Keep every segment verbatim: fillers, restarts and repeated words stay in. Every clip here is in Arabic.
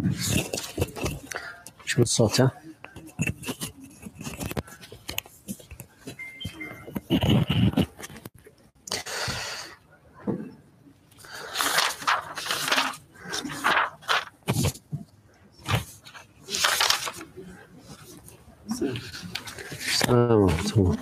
شوف الصوت. ها السلام عليكم.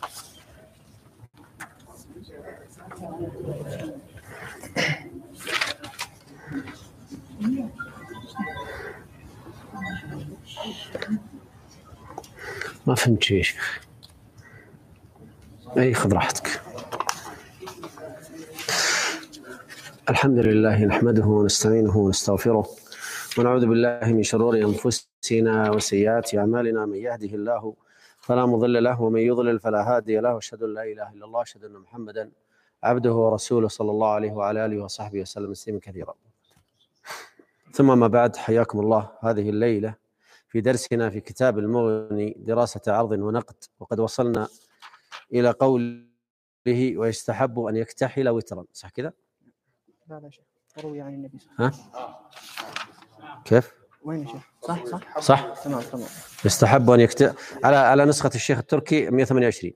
ما فهمت شيء. اي خذ راحتك. الحمد لله نحمده ونستعينه ونستغفره ونعوذ بالله من شرور انفسنا وسيئات اعمالنا. من يهده الله فلا مضل له ومن يضلل فلا هادي له، واشهد ان لا اله الا الله واشهد ان محمدا عبده ورسوله صلى الله عليه وعلى اله وصحبه وسلم تسليما كثيرا. ثم ما بعد، حياكم الله هذه الليله في درسنا في كتاب المغني دراسة عرض ونقد، وقد وصلنا إلى قوله ويستحب أن يكتحل وترا. صح كذا؟ لا لا شيخ، روي عن النبي صلى الله عليه وسلم. ها؟ كيف؟ وين يا شيخ؟ صح صح صح؟ تمام تمام. يستحب أن يكتحل على على نسخة الشيخ التركي مئة وثمانية وعشرين.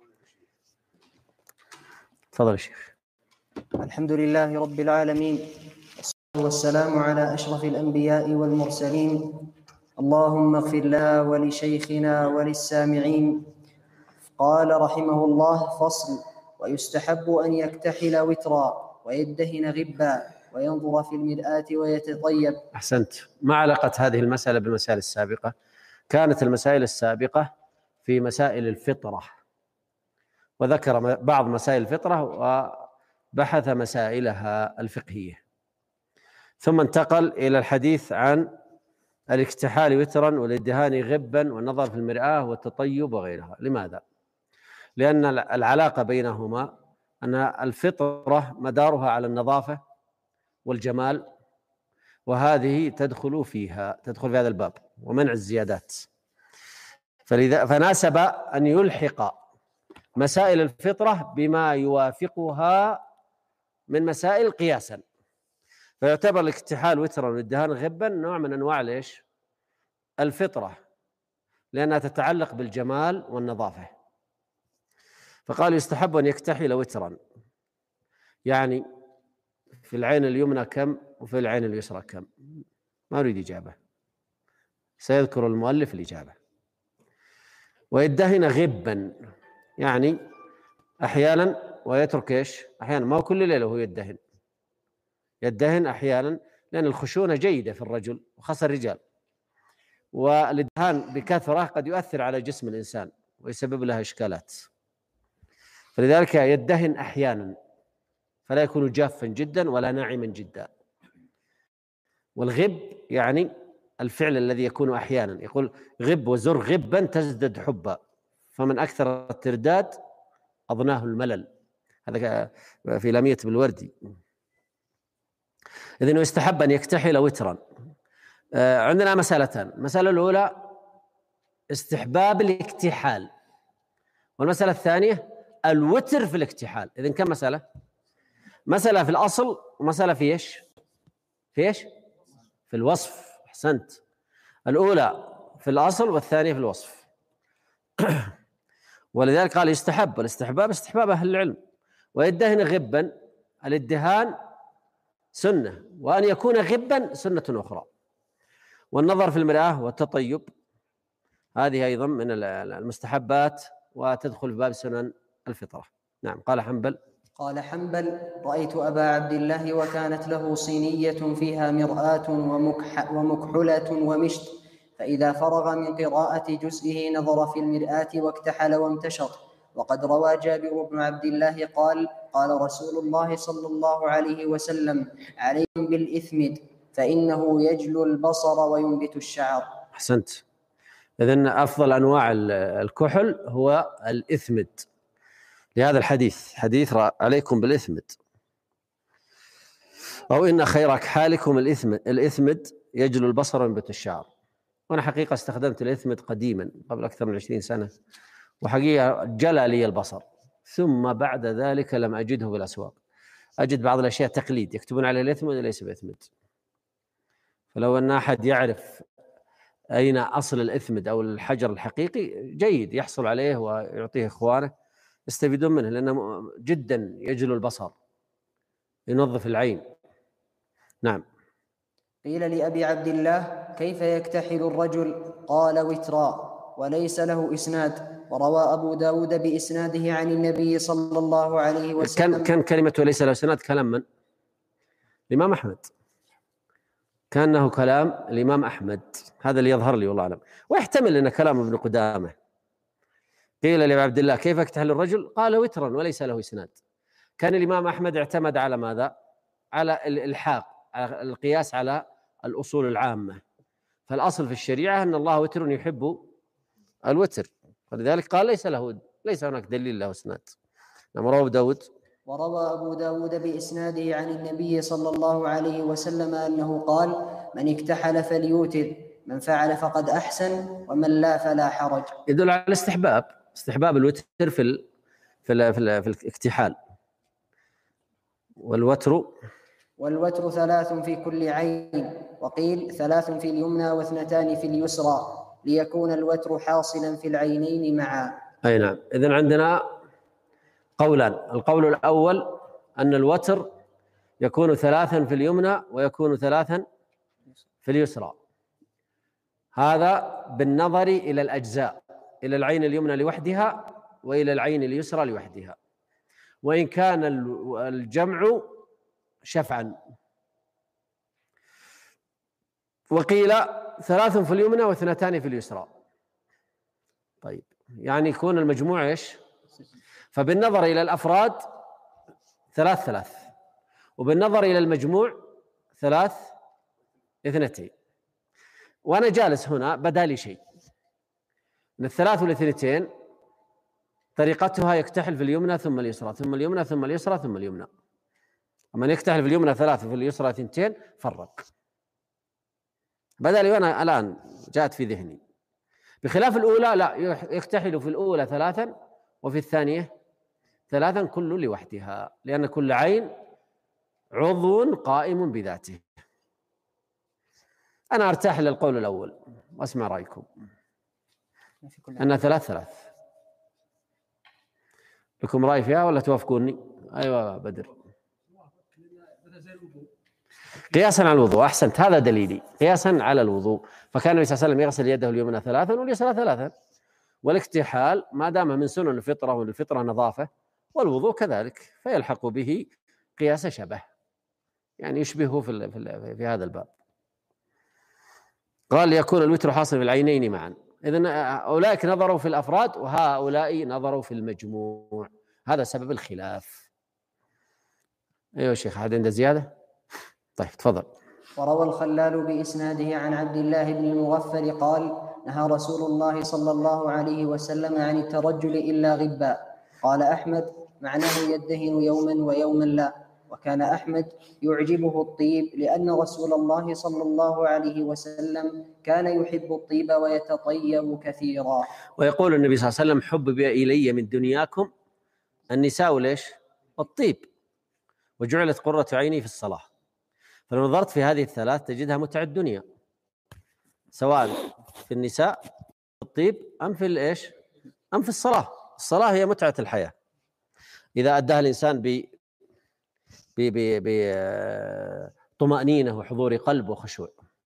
تفضل يا شيخ. الحمد لله رب العالمين، والصلاة والسلام على أشرف الأنبياء والمرسلين. اللهم اغفر لنا ولشيخنا وللسامعين. قال رحمه الله: فصل: ويستحب أن يكتحل وترا ويدهن غبا وينظر في المرآة ويتطيب. أحسنت. ما علاقة هذه المسألة بالمسائل السابقة؟ كانت المسائل السابقة في مسائل الفطرة، وذكر بعض مسائل الفطرة وبحث مسائلها الفقهية، ثم انتقل إلى الحديث عن الاكتحال وترا والادهان غبا والنظر في المرآة والتطيب وغيرها. لماذا؟ لأن العلاقة بينهما أن الفطرة مدارها على النظافة والجمال، وهذه تدخل فيها تدخل في هذا الباب، ومنع الزيادات. فلذا فناسب أن يلحق مسائل الفطرة بما يوافقها من مسائل قياسا، فيعتبر الاكتحال وترا والادهان غبا نوع من أنواع ليش؟ الفطرة، لأنها تتعلق بالجمال والنظافة. فقال يستحب أن يكتحل وترا، يعني في العين اليمنى كم وفي العين اليسرى كم؟ ما أريد إجابة، سيذكر المؤلف الإجابة. ويدهن غبا، يعني أحيانا ويترك إيش؟ أحيانا، ما كل ليلة هو يدهن، يدهن أحيانا لأن الخشونة جيدة في الرجل وخاصة الرجال، والإدهان بكثرة قد يؤثر على جسم الإنسان ويسبب لها إشكالات، فلذلك يدهن أحيانا، فلا يكون جافا جدا ولا ناعما جدا. والغب يعني الفعل الذي يكون أحيانا، يقول غب وزر غبا تزدد حبا، فمن أكثر الترداد أضناه الملل، هذا في لامية بالوردي. إذن يستحب أن يكتحل وترا. عندنا مسألتان: المسألة الأولى استحباب الاكتحال، والمسألة الثانية الوتر في الاكتحال. إذن كم مسألة؟ مسألة في الأصل ومسألة في إيش؟ في إيش؟ في الوصف. أحسنت. الأولى في الأصل والثانية في الوصف. ولذلك قال يستحب، والاستحباب استحباب أهل العلم. ويدهن غبا، الادهان سنة، وأن يكون غبا سنة أخرى. والنظر في المرآة والتطيب هذه أيضا من المستحبات وتدخل في باب سنن الفطرة. نعم. قال حنبل قال حنبل: رأيت أبا عبد الله وكانت له صينية فيها مرآة ومكح ومكحلة ومشط، فإذا فرغ من قراءة جزئه نظر في المرآة واكتحل وامتشط. وقد روى جابر بن عبد الله قال: قال رسول الله صلى الله عليه وسلم: عليكم بالإثمد فإنه يجلو البصر وينبت الشعر. أحسنت. إذن أفضل أنواع الكحل هو الإثمد، لهذا الحديث، حديث عليكم بالإثمد، أو إن خير أكحالكم الإثمد الإثمد يجلو البصر وينبت الشعر. وأنا حقيقة استخدمت الإثمد قديما قبل أكثر من عشرين سنة، وحقيقة جلى لي البصر، ثم بعد ذلك لم أجده في الأسواق. أجد بعض الأشياء تقليد، يكتبون عليه الإثمد وليس بإثمد، فلو أن أحد يعرف أين أصل الإثمد أو الحجر الحقيقي جيد، يحصل عليه ويعطيه إخوانه يستفيدون منه، لأنه جدا يجلو البصر، ينظف العين. نعم. قيل لأبي عبد الله: كيف يكتحل الرجل؟ قال: وترا، وليس له إسناد. وروى أبو داود بإسناده عن النبي صلى الله عليه وسلم. كان كان كلمة وليس له إسناد كلام من؟ الإمام أحمد، كأنه كلام الإمام أحمد، هذا اللي يظهر لي والله أعلم، ويحتمل أن كلام ابن قدامة. قيل لأبي عبد الله: كيف يكتحل الرجل؟ قال: وترا وليس له إسناد. كان الإمام أحمد اعتمد على ماذا؟ على الإلحاق، على القياس على الأصول العامة. فالأصل في الشريعة أن الله وتر يحب الوتر، فلذلك قال ليس له ليس هناك دليل له إسناد. نعم. رواه داود. وروى أبو داود بإسناده عن النبي صلى الله عليه وسلم أنه قال: من اكتحل فليوتر، من فعل فقد أحسن، ومن لا فلا حرج. يدل على الاستحباب، استحباب الوتر في ال في ال في, ال في الاكتحال. والوتر والوتر ثلاث في كل عين، وقيل ثلاث في اليمنى واثنتان في اليسرى، ليكون الوتر حاصلا في العينين معا. أي نعم. إذن عندنا قولان. القول الأول أن الوتر يكون ثلاثا في اليمنى ويكون ثلاثا في اليسرى، هذا بالنظر إلى الأجزاء، إلى العين اليمنى لوحدها وإلى العين اليسرى لوحدها، وإن كان الجمع شفعا. وقيل ثلاث في اليمنى واثنتان في اليسرى. طيب، يعني يكون المجموع ايش؟ فبالنظر إلى الأفراد ثلاث ثلاث، وبالنظر إلى المجموع ثلاث اثنتين. وأنا جالس هنا بدا لي شيء من الثلاث والاثنتين، طريقتها يكتحل في اليمنى ثم اليسرى ثم اليمنى ثم اليسرى ثم اليمنى. ومن يكتحل في اليمنى ثلاث وفي اليسرى اثنتين فرق. بدا لي وأنا الآن جاءت في ذهني. بخلاف الأولى لا، يكتحل في الأولى ثلاثا وفي الثانية ثلاثا، كل لوحدها، لأن كل عين عضو قائم بذاته. أنا أرتاح للقول الأول وأسمع رأيكم. أنا ثلاث ثلاث. لكم رأي فيها ولا توافقوني؟ أيوة بدر. قياسا على الوضوء. أحسنت، هذا دليلي، قياسا على الوضوء. فكان النبي صلى الله عليه وسلم يغسل يده اليمنى ثلاثا واليسرى ثلاثا. والاكتحال ما دام من سنن الفطرة، والفطرة نظافة، والوضوء كذلك، فيلحق به قياس شبه، يعني يشبهه في في, في هذا الباب. قال: ليكون الوتر حاصل في العينين معا. إذن أولئك نظروا في الأفراد وهؤلاء نظروا في المجموع، هذا سبب الخلاف. أيها الشيخ، هذا عنده زيادة؟ طيب تفضل. وروى الخلال بإسناده عن عبد الله بن المغفل قال: نهى رسول الله صلى الله عليه وسلم عن الترجل إلا غبا. قال أحمد: معناه يدهن يوما ويوما لا. وكان أحمد يعجبه الطيب، لأن رسول الله صلى الله عليه وسلم كان يحب الطيب ويتطيب كثيرا. ويقول النبي صلى الله عليه وسلم: حبب إلي من دنياكم النساء ليش؟ الطيب، وجعلت قرة عيني في الصلاة. فلو نظرت في هذه الثلاث تجدها متعة الدنيا، سواء في النساء الطيب أم في الإيش أم في الصلاة. الصلاة هي متعة الحياة إذا أداها الإنسان ب بطمأنينة وحضور قلب وخشوع.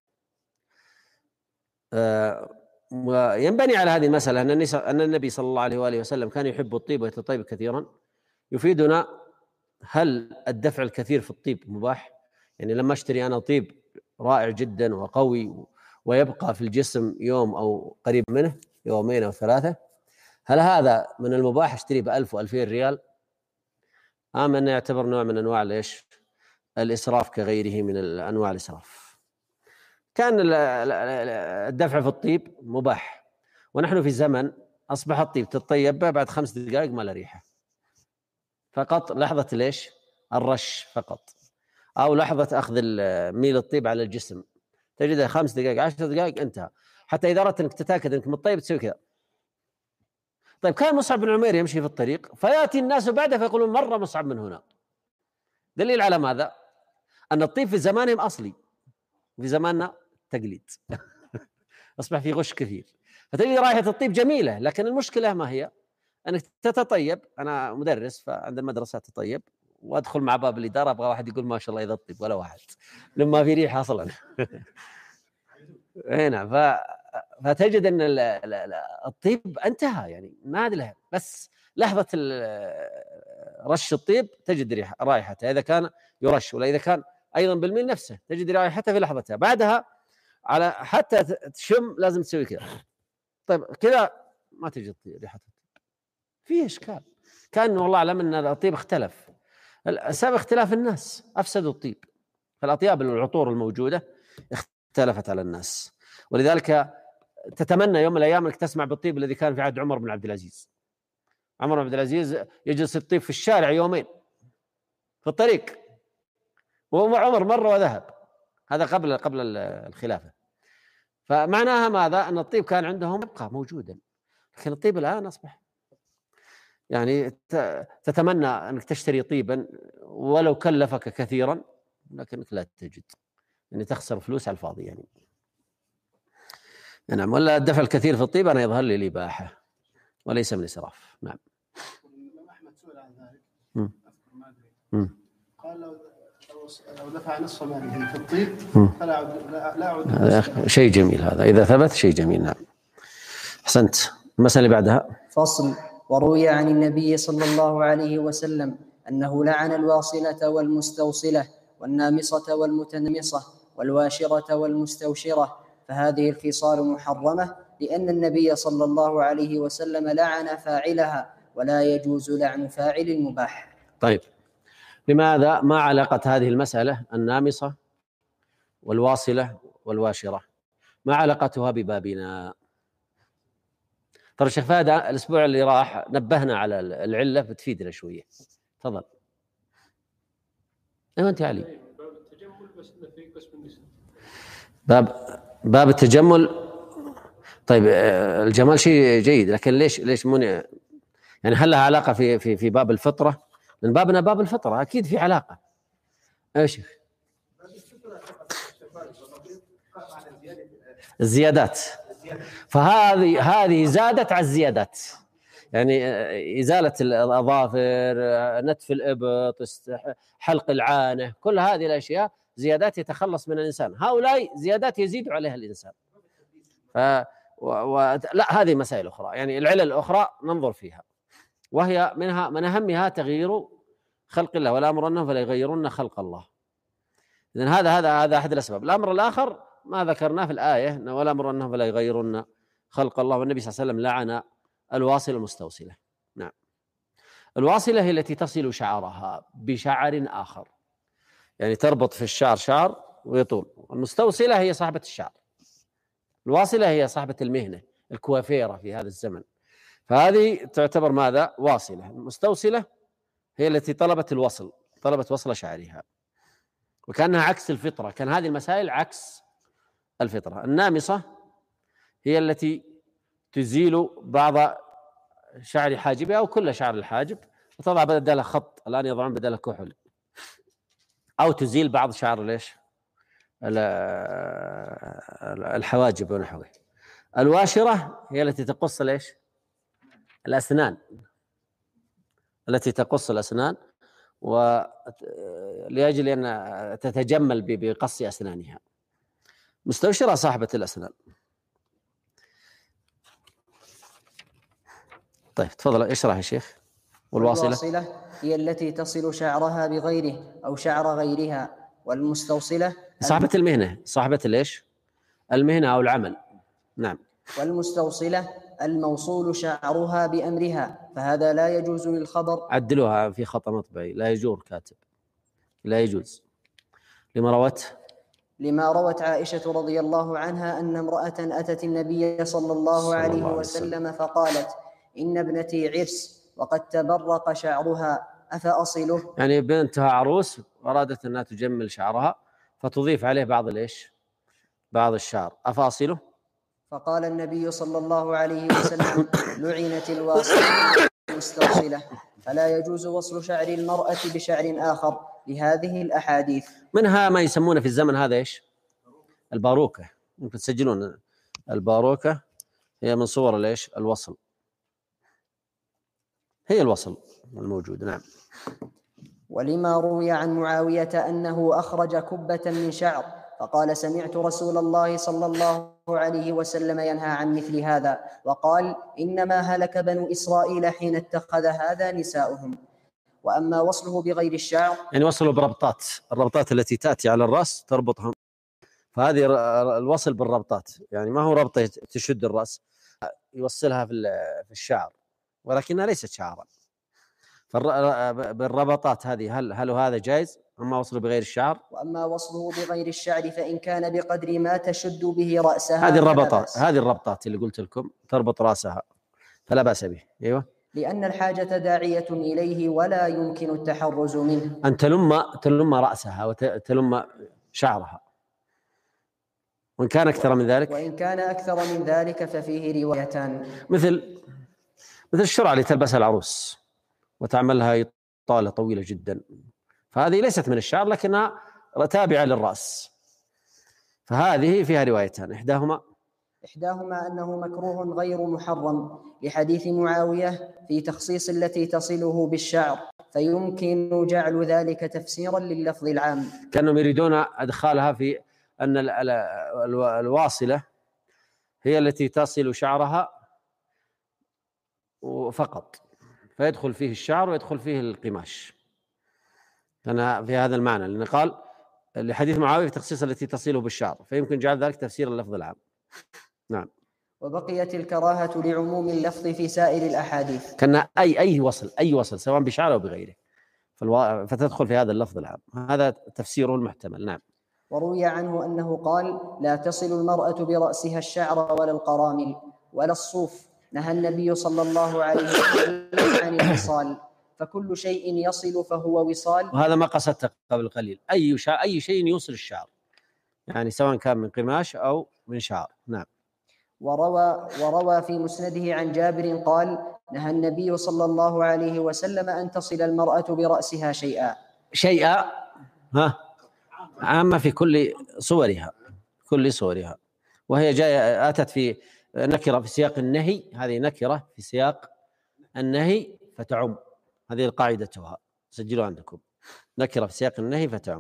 وينبني على هذه المسألة أن النبي صلى الله عليه وآله وسلم كان يحب الطيب ويتطيب كثيرا. يفيدنا هل الدفع الكثير في الطيب مباح؟ يعني لما اشتري أنا طيب رائع جدا وقوي ويبقى في الجسم يوم أو قريب منه، يومين أو ثلاثة، هل هذا من المباح اشتري بألف وألفين ريال؟ أم أنه يعتبر نوع من أنواع الإيش؟ الإسراف كغيره من أنواع الإسراف. كان الدفع في الطيب مباح، ونحن في زمن أصبح الطيب تطيب بعد خمس دقائق ما له ريحة، فقط لحظة ليش؟ الرش فقط، أو لحظة أخذ ميل الطيب على الجسم، تجده خمس دقائق عشر دقائق انتهى. حتى إذا أردت أنك تتأكد أنك مطيب تسوي كذا. طيب، كان مصعب بن عمير يمشي في الطريق فيأتي الناس بعده فيقولون: مر مصعب من هنا. دليل على ماذا؟ أن الطيب في زمانهم أصلي، في زماننا تقليد. أصبح في غش كثير. فتجد رائحة الطيب جميلة، لكن المشكلة ما هي؟ أنك تتطيب. أنا مدرس فعند المدرسة تطيب، وأدخل مع باب الإدارة أبغى واحد يقول ما شاء الله يطيب، ولا واحد لما في ريحة أصلا. هنا ف... فتجد أن الطيب انتهى، يعني ما عاد له، بس لحظة رش الطيب تجد ريحة رائحته إذا كان يرش، ولا إذا كان أيضا بالميل نفسه تجد رائحته في لحظتها. بعدها على حتى تشم لازم تسوي كذا. طيب كذا ما تجد ريحة الطيب، فيه إشكال. كأنه والله أعلم أن الطيب اختلف. السبب اختلاف الناس أفسدوا الطيب، فالأطياب العطور الموجودة اختلفت على الناس. ولذلك تتمنى يوم من الأيام أنك تسمع بالطيب الذي كان في عهد عمر بن عبد العزيز. عمر بن عبد العزيز يجلس الطيب في الشارع يومين في الطريق، وعمر مر وذهب. هذا قبل قبل الخلافة. فمعناها ماذا؟ أن الطيب كان عندهم يبقى موجودا، لكن الطيب الآن أصبح يعني تتمنى أنك تشتري طيبا ولو كلفك كثيرا، لكنك لا تجد، يعني تخسر فلوس على الفاضي يعني. نعم. ولا الدفع الكثير في الطيب أنا يظهر لي الإباحة وليس من إسراف. نعم. أحمد سئل عن ذلك، أذكر ما أدري، قال لو لو دفع نصف ماله في الطيب فلا أعود لا أعود. شيء جميل هذا، إذا ثبت شيء جميل. نعم أحسنت. المسألة اللي بعدها فصل. وروي عن النبي صلى الله عليه وسلم أنه لعن الواصلة والمستوصلة والنامصة والمتنمصة والواشرة والمستوشرة، فهذه الخصال محرمة لأن النبي صلى الله عليه وسلم لعن فاعلها، ولا يجوز لعن فاعل المباح. طيب لماذا؟ ما علاقة هذه المسألة النامصة والواصلة والواشرة، ما علاقتها ببابنا؟ ترى الشيخ فهد الأسبوع اللي راح نبهنا على العلة، بتفيدنا شوية. تفضل. أيوة أنت علي. باب التجمل بس في قسم النساء. باب باب التجمل. طيب الجمال شيء جيد، لكن ليش ليش من يعني هل لها علاقة في في في باب الفطرة؟ من بابنا باب الفطرة أكيد في علاقة. ايش الزيادات؟ فهذه هذه زادت على الزيادات، يعني إزالة الأظافر، نتف الإبط، حلق العانة، كل هذه الأشياء زيادات يتخلص من الإنسان. هؤلاء زيادات يزيد عليها الإنسان. ف و... و... لا هذه مسائل أخرى، يعني العلل الأخرى ننظر فيها، وهي منها من أهمها تغيير خلق الله، ولا أمرنهم فلا يغيرن خلق الله. إذن هذا هذا هذا أحد الأسباب. الأمر الآخر ما ذكرناه في الآية، ولا أمرنهم فلا يغيرن خلق الله، والنبي صلى الله عليه وسلم لعن الواصل المستوصلة. نعم. الواصلة هي التي تصل شعرها بشعر آخر، يعني تربط في الشعر شعر ويطول. المستوصلة هي صاحبة الشعر، الواصلة هي صاحبة المهنة، الكوافيرة في هذا الزمن. فهذه تعتبر ماذا؟ واصلة. المستوصلة هي التي طلبت الوصل، طلبت وصل شعرها، وكأنها عكس الفطرة. كان هذه المسائل عكس الفطرة. النامصة هي التي تزيل بعض شعر حاجبها أو كل شعر الحاجب وتضع بدلها خط، الآن يضعون بدلها كحل، أو تزيل بعض شعر ليش الحواجب ونحوه. الواشرة هي التي تقص ليش الأسنان، التي تقص الأسنان ولأجل أن تتجمل بقص أسنانها. مستوشرة صاحبة الأسنان. طيب تفضل اشرح يا شيخ. والواصلة والواصلة هي التي تصل شعرها بغيره أو شعر غيرها. والمستوصلة صاحبة المهنة، صاحبة ليش المهنة أو العمل. نعم. والمستوصلة الموصول شعرها بأمرها، فهذا لا يجوز للخبر. عدلوها في خطأ مطبعي، لا يجور كاتب، لا يجوز. لما روت لما روت عائشة رضي الله عنها أن امرأة أتت النبي صلى الله عليه وسلم فقالت: إن ابنتي عرس وقد تبرق شعرها أفأصله؟ يعني بنتها عروس أرادت أنها تجمل شعرها فتضيف عليه بعض الإيش بعض الشعر، أفأصله؟ فقال النبي صلى الله عليه وسلم: لعنت الواصلة المستوصلة، فلا يجوز وصل شعر المرأة بشعر آخر لهذه الأحاديث. منها ما يسمونه في الزمن هذا إيش الباروكة، ممكن تسجلون الباروكة، هي من صور ليش الوصل، هي الوصل الموجود. نعم. ولما روي عن معاوية أنه أخرج كبة من شعر فقال سمعت رسول الله صلى الله عليه وسلم ينهى عن مثل هذا، وقال إنما هلك بنو إسرائيل حين اتخذ هذا نساؤهم. وأما وصله بغير الشعر يعني وصلوا بربطات، الربطات التي تأتي على الرأس تربطهم، فهذه الوصل بالربطات، يعني ما هو ربطة تشد الرأس، يوصلها في الشعر ولكنها ليست شعرا. بالربطات هذه هل هل هذا جائز؟ أما وصله بغير الشعر. وأما وصله بغير الشعر فإن كان بقدر ما تشد به رأسها هذه الربطات، هذه الربطات اللي قلت لكم تربط رأسها فلا بأس به. أيوة. لأن الحاجة داعية إليه ولا يمكن التحرز منه. أن تلم تلم رأسها وتلم شعرها، وإن كان أكثر من ذلك وإن كان أكثر من ذلك ففيه روايتان، مثل مثل الشرعة اللي تلبسها العروس وتعملها إطالة طويلة جدا، فهذه ليست من الشعر لكنها تابعة للرأس، فهذه فيها روايتان، إحداهما إحداهما أنه مكروه غير محرم لحديث معاوية في تخصيص التي تصله بالشعر، فيمكن جعل ذلك تفسيرا لللفظ العام، كأنهم يريدون أدخالها في أن الواصلة هي التي تصل شعرها فقط، فيدخل فيه الشعر ويدخل فيه القماش، أنا في هذا المعنى، لأن قال لحديث معاوية في تخصيص التي تصله بالشعر، فيمكن جعل ذلك تفسير اللفظ العام. نعم. وبقيت الكراهة لعموم اللفظ في سائر الأحاديث، كان أي أي وصل أي وصل سواء بشعر أو بغيره فالو... فتدخل في هذا اللفظ العام، هذا تفسيره المحتمل. نعم. وروي عنه أنه قال لا تصل المرأة برأسها الشعر ولا القرامل ولا الصوف، نهى النبي صلى الله عليه وسلم عن الوصال، فكل شيء يصل فهو وصال. وهذا ما قصدت قبل قليل، أي شيء أي شيء يوصل الشعر، يعني سواء كان من قماش أو من شعر. نعم. وروى وروى في مسنده عن جابر قال نهى النبي صلى الله عليه وسلم أن تصل المرأة برأسها شيئا شيئا ها عامة في كل صورها، كل صورها، وهي جاء أتت في نكرة في سياق النهي، هذه نكرة في سياق النهي فتعم، هذه قاعدتها، سجلوا عندكم، نكرة في سياق النهي فتعم.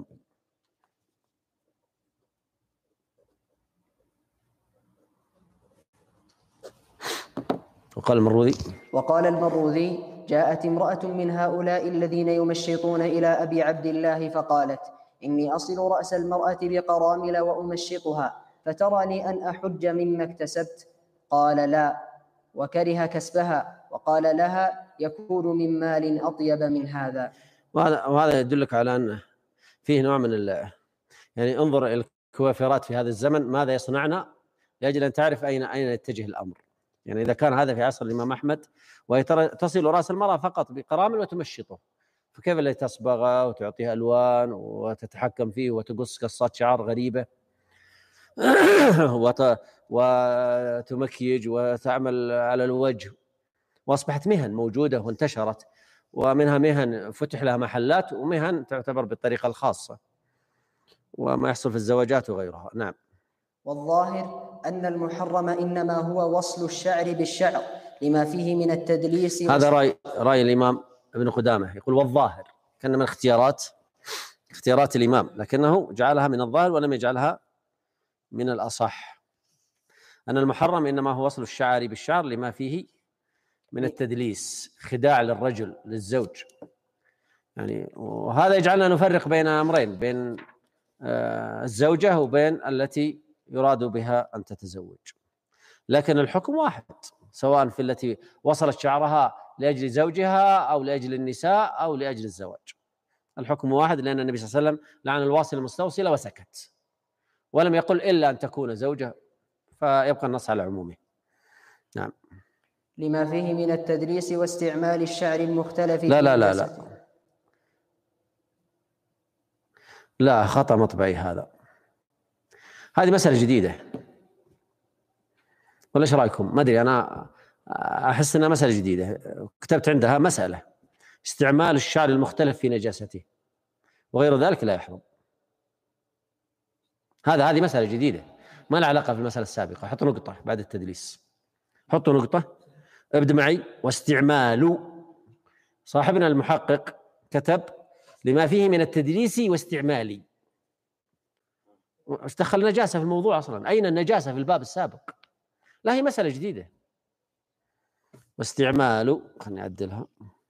وقال المروذي وقال المروذي جاءت امرأة من هؤلاء الذين يمشطون إلى أبي عبد الله فقالت إني أصل رأس المرأة بقرامل وأمشطها، فتراني أن أحج مما اكتسبت؟ قال لا، وكره كسبها، وقال لها يكون من مال أطيب من هذا. وهذا وهذا يدلك على أن فيه نوع من ال يعني انظر إلى الكوافرات في هذا الزمن ماذا يصنعن لأجل أن تعرف أين أين يتجه الأمر. يعني إذا كان هذا في عصر الإمام أحمد وهي تصل رأس المرأة فقط بقرامل وتمشطه، فكيف لا تصبغه وتعطيها ألوان وتتحكم فيه وتقص قصات شعر غريبة وتمكيج وتعمل على الوجه، وأصبحت مهن موجودة وانتشرت، ومنها مهن فتح لها محلات ومهن تعتبر بالطريقة الخاصة، وما يحصل في الزواجات وغيرها. نعم. والظاهر أن المحرم إنما هو وصل الشعر بالشعر لما فيه من التدليس. هذا رأي رأي الإمام ابن قدامة، يقول والظاهر، كان من اختيارات اختيارات الإمام، لكنه جعلها من الظاهر ولم يجعلها من الأصح، أن المحرم إنما هو وصل الشعر بالشعر لما فيه من التدليس، خداع للرجل للزوج، يعني وهذا يجعلنا نفرق بين أمرين، بين الزوجة وبين التي يراد بها أن تتزوج، لكن الحكم واحد سواء في التي وصلت شعرها لأجل زوجها أو لأجل النساء أو لأجل الزواج، الحكم واحد، لأن النبي صلى الله عليه وسلم لعن الواصل المستوصل وسكت، ولم يقل إلا أن تكون زوجة، فيبقى النص على عمومه. نعم. لما فيه من التدليس واستعمال الشعر المختلف. لا لا لا لا لا خطأ مطبعي هذا، هذه مسألة جديدة، ولا ايش رايكم؟ ما ادري، انا احس انها مسألة جديدة، كتبت عندها مسألة استعمال الشعر المختلف في نجاسته وغير ذلك لا يحرم، هذا هذه مسألة جديدة ما لها علاقة بالمسألة السابقة. حط نقطة بعد التدليس، حطوا نقطة، ابدأ معي. واستعمال، صاحبنا المحقق كتب لما فيه من التدليس واستعمالي. ايش دخل النجاسة في الموضوع أصلا؟ أين النجاسة في الباب السابق؟ لا، هي مسألة جديدة. واستعمال، خلني أعدلها،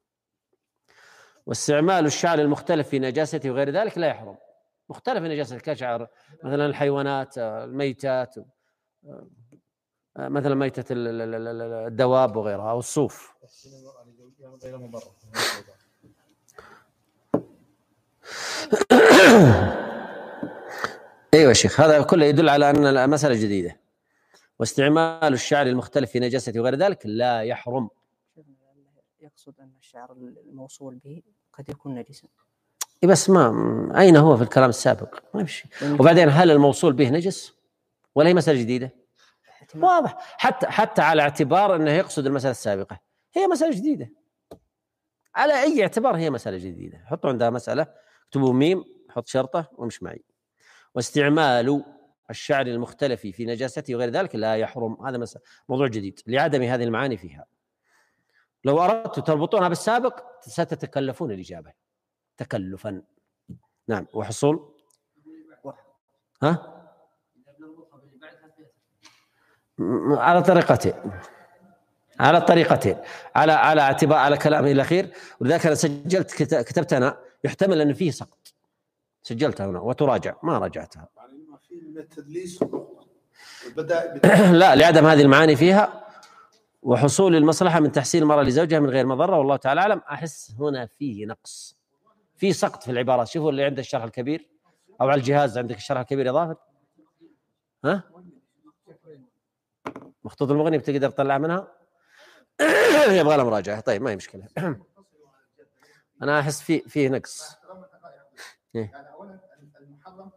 واستعمال الشعر المختلف في نجاسته وغير ذلك لا يحرم. مختلف في نجاسته كشعر مثلا الحيوانات، الميتات، مثلا ميتة الدواب وغيرها، أو الصوف. أيوة يا شيخ، هذا كله يدل على أن المسألة جديدة. واستعمال الشعر المختلف في نجاسته وغير ذلك لا يحرم. يقصد أن الشعر الموصول به قد يكون نجسا. بس ما أين هو في الكلام السابق؟ ما في شيء. وبعدين هل الموصول به نجس ولا هي مسألة جديدة؟ واضح، حتى حتى على اعتبار أنه يقصد المسألة السابقة، هي مسألة جديدة. على أي اعتبار هي مسألة جديدة. حطوا عندها مسألة، اكتبوا ميم، حط شرطة وامش معي. واستعمال الشعر المختلف في نجاسته وغير ذلك لا يحرم. هذا مسألة موضوع جديد لعدم هذه المعاني فيها. لو أردت تربطونها بالسابق ستتكلفون الإجابة تكلفا. نعم. وحصول ها على طريقتين، على الطريقتين، على على اعتبار على كلامه الأخير. ولذلك أنا سجلت كتبت أنا يحتمل أن فيه سقط، سجلتها هنا وتراجع، ما راجعتها. يعني ما في من التدليس بدأ لا، لعدم هذه المعاني فيها وحصول المصلحة من تحسين المرأة لزوجها من غير مضرة، والله تعالى أعلم. أحس هنا فيه نقص، في سقط في العبارات. شوفوا اللي عنده الشرح الكبير أو على الجهاز عندك الشرح الكبير إضافة، ها مخطوط المغني بتقدر تطلع منها. يبغى لها مراجعة. طيب ما هي مشكلة. أنا أحس في فيه نقص. يعني أولا المحرم،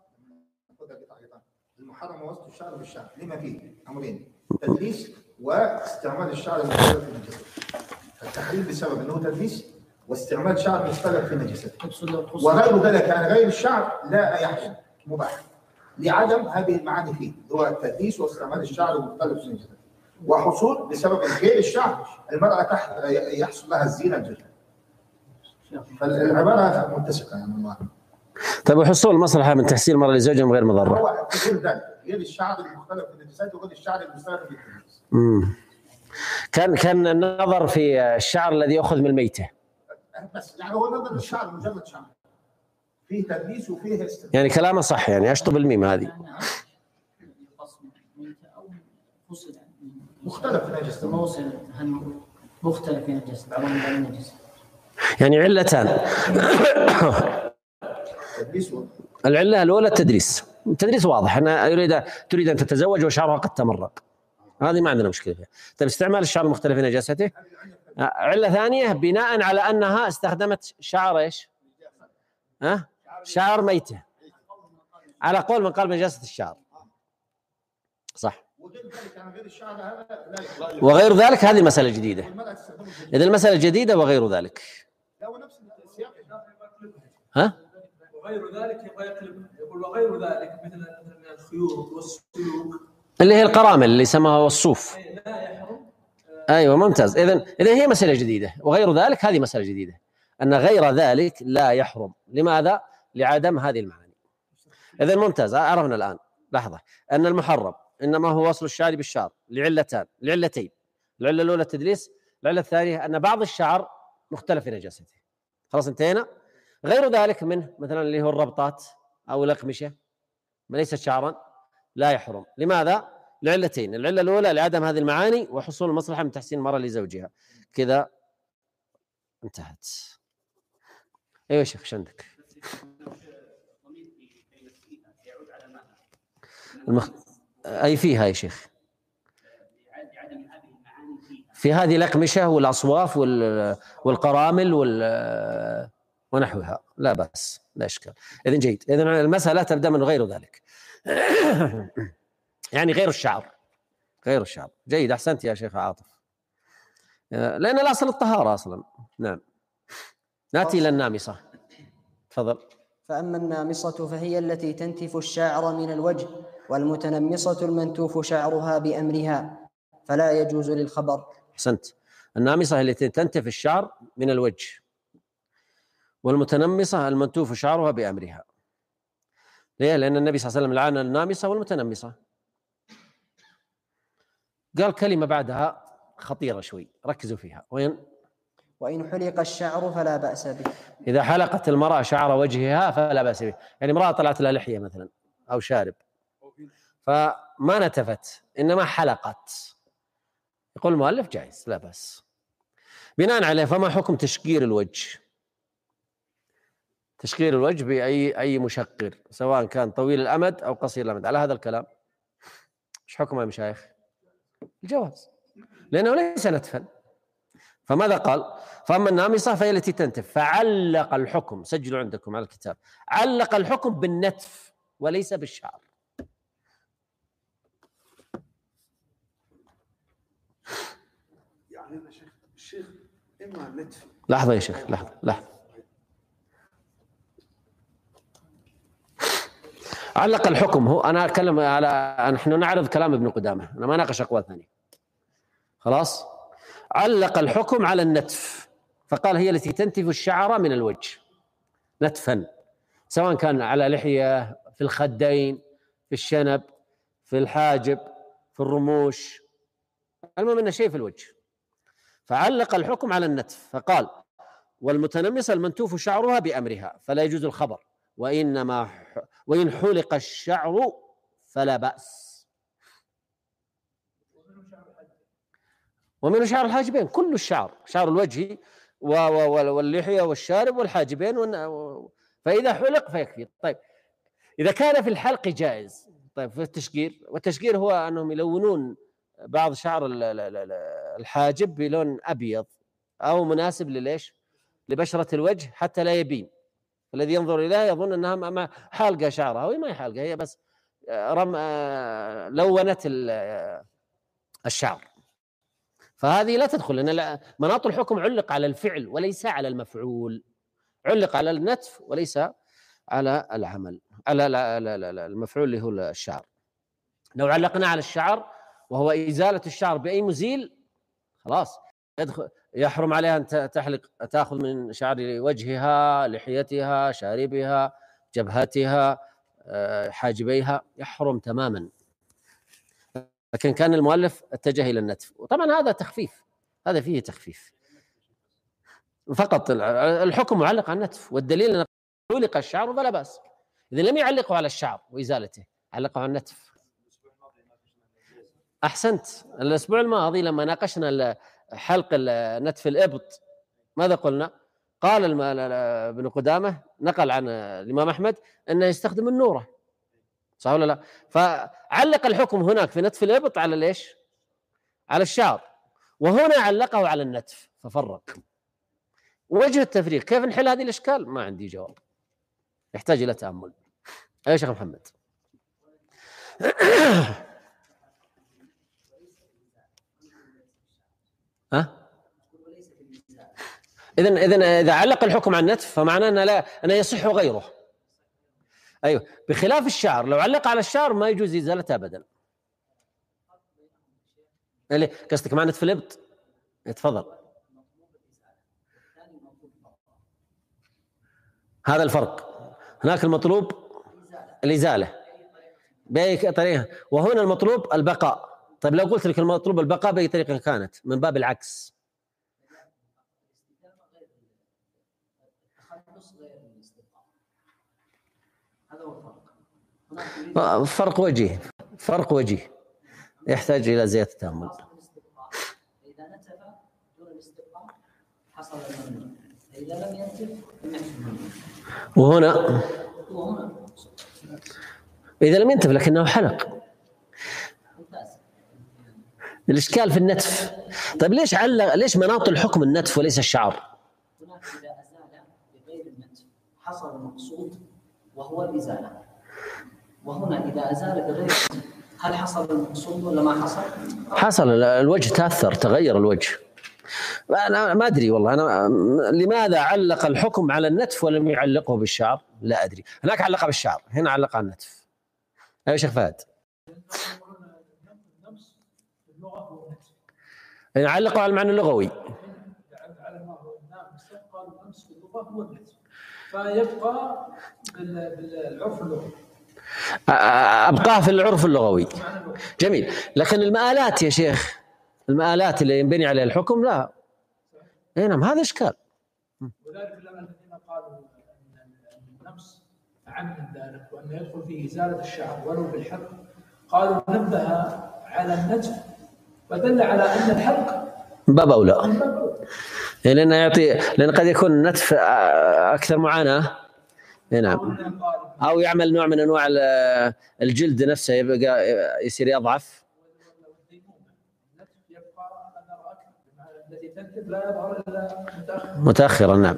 المحرم وصف الشعر بالشعر لما فيه أمرين: تدليس واستعمال الشعر المختلف في الجسد. التحريم بسبب أنه تدليس واستعمال شعر مختلف في الجسد، وغير ذلك يعني غير الشعر لا يحرم، مباح لعدم هذه المعاني فيه، هو التدليس واستعمال الشعر المختلف في الجسد. وحصول بسبب غير الشعر المرأة تحت يحصل لها الزينة الجسد. فالعبارة متسقة يعني الله. طيب وحصول المصلحة من تحسين المرأة لزوجها من غير مضرة؟ هو غير ذلك، غير الشعر المختلف في الجسد وغير الشعر المستخدم في التدليس. امم كان كان النظر في الشعر الذي يأخذ من الميتة، بس يعني هو نظر الشعر مجرد شعر، فيه تدليس وفيه استخدام. يعني كلامه صح، يعني أشطب الميم هذه. مختلف في الجسد، موصل مختلف في الجسد، عوامل النجس. يعني علتان. تدليس. العلة الأولى التدليس. التدليس واضح، أنا أريد تريد أن تتزوج وشعرها قد تمرق، هذه ما عندنا مشكلة فيها. طيب استعمال الشعر المختلف في نجاسته. علة ثانية بناء على أنها استخدمت شعر إيش؟ ها؟ شعر ميتة، على قول من قال بنجاسة الشعر. صح. وغير ذلك هذه المسألة جديدة. إذا المسألة جديدة وغير ذلك. ها؟ وغير ذلك يبغى يقلب، يقول وغير ذلك مثل من الخيوط والسلوك اللي هي القرامل اللي يسموها والصوف. لا يحرم. أيوة ممتاز. إذن إذن هي مسألة جديدة، وغير ذلك هذه مسألة جديدة، أن غير ذلك لا يحرم. لماذا؟ لعدم هذه المعاني. إذن ممتاز، عرفنا الآن. لحظة، أن المحرم إنما هو وصل الشعر بالشعر لعلتان، لعلتين. العلة الأولى التدليس، العلة الثانية أن بعض الشعر مختلف في نجاسته. خلاص انتهينا. غير ذلك منه مثلا اللي هو الربطات أو الأقمشة ليست شعرا لا يحرم. لماذا؟ لعلتين. العلة الأولى لعدم هذه المعاني وحصول المصلحة من تحسين المرأة لزوجها. كذا انتهت. أيوة شيخ ايش عندك؟ المخ... أي فيها يا شيخ؟ في هذه الأقمشة والأصواف وال... والقرامل وال... ونحوها لا بأس، لا إشكال. إذن جيد. إذن المسألة تبدأ من غير ذلك. يعني غير الشعر، غير الشعر. جيد، أحسنت يا شيخ عاطف، لأن الأصل الطهارة أصلا. نعم. نأتي إلى النامصة. تفضل. فأما النامصة فهي التي تنتف الشعر من الوجه، والمتنمصة المنتوف شعرها بأمرها، فلا يجوز للخبر. أحسنت. النامصة التي تنتف الشعر من الوجه، والمتنمصة المنتوف شعرها بأمرها. ليه؟ لأن النبي صلى الله عليه وسلم لعن النامصة والمتنمصة. قال كلمة بعدها خطيرة شوي، ركزوا فيها. وين؟ وإن حلق الشعر فلا بأس به. إذا حلقت المرأة شعر وجهها فلا بأس به. يعني امرأة طلعت لها لحية مثلا أو شارب فما نتفت إنما حلقت، يقول المؤلف جائز لا بأس. بناء عليه فما حكم تشقير الوجه؟ تشقير الوجه بأي أي مشقر، سواء كان طويل الأمد أو قصير الأمد. على هذا الكلام ايش حكمه يا مشايخ؟ الجواز، لأنه ليس نتفا. فماذا قال؟ فأما النامصة فهي التي تنتف، فعلق الحكم، سجلوا عندكم على الكتاب، علق الحكم بالنتف وليس بالشعر. يعني يا شيخ الشيخ إما النتف. لحظة يا شيخ، لحظة لحظة. علق الحكم، هو أنا أتكلم على، نحن نعرض كلام ابن قدامة، أنا ما ناقش أقوال ثانية. خلاص؟ علق الحكم على النتف، فقال هي التي تنتف الشعر من الوجه نتفا، سواء كان على لحية، في الخدين، في الشنب، في الحاجب، في الرموش، المهم أنه شيء في الوجه. فعلق الحكم على النتف، فقال والمتنمصة المنتوف شعرها بأمرها، فلا يجوز الخبر، وإنما وإن حلق الشعر فلا بأس. ومن شعر الحاجبين كل الشعر، شعر الوجه واللحية والشارب والحاجبين، فإذا حلق فيكفي. طيب إذا كان في الحلق جائز، طيب في التشقير، والتشقير هو أنهم يلونون بعض شعر الحاجب بلون أبيض أو مناسب لليش؟ لبشرة الوجه حتى لا يبين، الذي ينظر إليها يظن أنها ما حالقة شعرها، وهي ما هي حالقة، هي بس رم لونت الشعر. فهذه لا تدخل، لأن مناط الحكم علق على الفعل وليس على المفعول، علق على النتف وليس على العمل، على المفعول اللي هو الشعر. لو علقنا على الشعر وهو إزالة الشعر بأي مزيل خلاص يدخل، يحرم عليها أن تحلق، تأخذ من شعر وجهها، لحيتها، شاربها، جبهتها، حاجبيها، يحرم تماما. لكن كان المؤلف اتجه إلى النتف، وطبعا هذا تخفيف، هذا فيه تخفيف فقط. الحكم معلق على النتف، والدليل أن علق الشعر فلا بأس. إذا لم يعلقه على الشعر وإزالته، علقه على النتف. أحسنت. الأسبوع الماضي لما ناقشنا حلق نتف الإبط ماذا قلنا؟ قال ابن قدامة نقل عن الإمام أحمد أنه يستخدم النورة، صح ولا لا؟ فعلق الحكم هناك في نتف الإبط على ليش؟ على الشعر، وهنا علقه على النتف، ففرق. وجه التفريق كيف نحل هذه الإشكال؟ ما عندي جواب، يحتاج إلى تأمل. يا شيخ محمد. ها؟ إذن إذن إذا علق الحكم على النتف فمعناه أنه لا أنه يصح غيره. أيوه، بخلاف الشعر، لو علق على الشعر ما يجوز إزالته أبدا. اللي قصدك مع نتف الإبط؟ تفضل. هذا الفرق. هناك المطلوب الإزالة بأي طريقة، وهنا المطلوب البقاء. طيب لو قلت لك المطلوب البقاء بأي طريقة كانت، من باب العكس. فرق وجيه، فرق وجيه يحتاج إلى زيادة تأمل. إذا نتف دون الاستبقاء حصل الممنوع، إذا لم ينتف وهنا وهنا إذا لم ينتف لكنه حلق. الإشكال في النتف. طيب ليش علق، ليش مناط الحكم النتف وليس الشعر؟ هناك إذا أزال بغير النتف حصل المقصود وهو الإزالة، وهنا إذا أزال بغير النتف هل حصل المقصود ولا ما حصل؟ حصل، الوجه تأثر، تغير الوجه، أنا ما أدري والله أنا لماذا علق الحكم على النتف ولم يعلقه بالشعر؟ لا أدري. هناك علق بالشعر، هنا علق على النتف. أيوة شيخ فهد. هنا علقوا على المعنى اللغوي. على ما هو النامس يبقى النمس في اللغة هو النتف، فيبقى بالعرف اللغوي. أبقاه في العرف اللغوي. جميل. لكن المآلات يا شيخ، المآلات اللي ينبني عليها الحكم لا. اي نعم هذا اشكال. وذلك لما الذين قالوا ان النمس اعم من ذلك وان يدخل فيه ازاله الشعر ولو بالحلق، قالوا نبه على النتف فدل على ان الحلق باب اولى، لانه يعطي، لان قد يكون النتف اكثر معاناه. اي نعم. او يعمل نوع من انواع الجلد نفسه يبقى يصير يضعف. لا يظهر الا متاخرا. متاخرا نعم.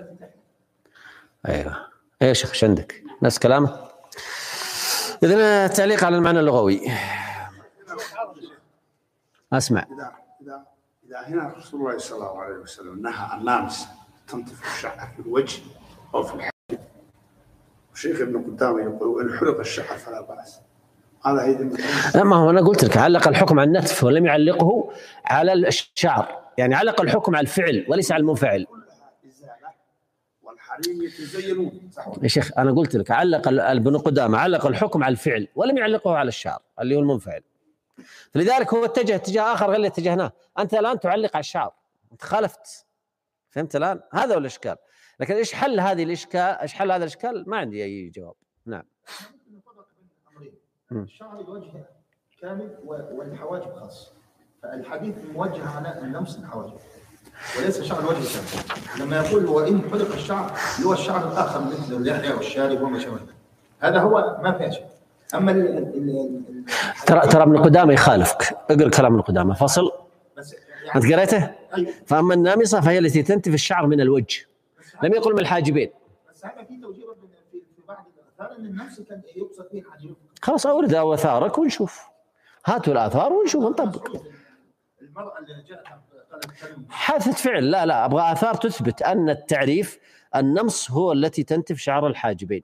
ايوه. ايش ايش عندك؟ نفس كلامه. اذا تعليق على المعنى اللغوي. اسمع. اذا اذا اذا هنا رسول الله صلى الله عليه وسلم نهى عن نامس تنتف الشعر في الوجه او في الحلق، الشيخ ابن قدامه يقول ان حلق الشعر فلا باس. هذا هيدا. ما هو انا قلت لك علق الحكم على النتف ولم يعلقه على الشعر، يعني علق الحكم على الفعل وليس على المنفعل. والحريم يتزينون. يا شيخ انا قلت لك علق ابن قدامه علق الحكم على الفعل ولم يعلقه على الشعر اللي هو المنفعل، فلذلك هو اتجه اتجاه اخر غير اللي اتجهناه. انت الان تعلق على الشعر، انت خالفت. فهمت الان؟ هذا هو الاشكال. لكن ايش حل هذه الاشكال؟ ايش حل هذا الاشكال؟ ما عندي اي جواب. نعم. الشعر الوجه كامل والحواجب خاص، فالحديث موجه على النمس الحواجب وليس شعر الوجه كامل. لما يقول وإن حلق الشعر اللي هو الشعر الآخر مثل اللحية والشارب وما شابه، هذا هو ما فيه شيء. أما ال ال ترى ترى ابن قدامه يخالفك. اقرأ كلام ابن قدامه فصل. يعني أنت قريته؟ أيوه. فأما النامصة فهي التي تنتف الشعر من الوجه، لم يقل من الحاجبين. بس هذا في توجيه في بعض الآثار أن النمس كان يقصد فيه حاجبين. خلاص أورد آثارك ونشوف. هاتوا الآثار ونشوف نطبق. المرأة اللي جاءت حادثة فعل. لا لا أبغى آثار تثبت أن التعريف النمص هو التي تنتف شعر الحاجبين.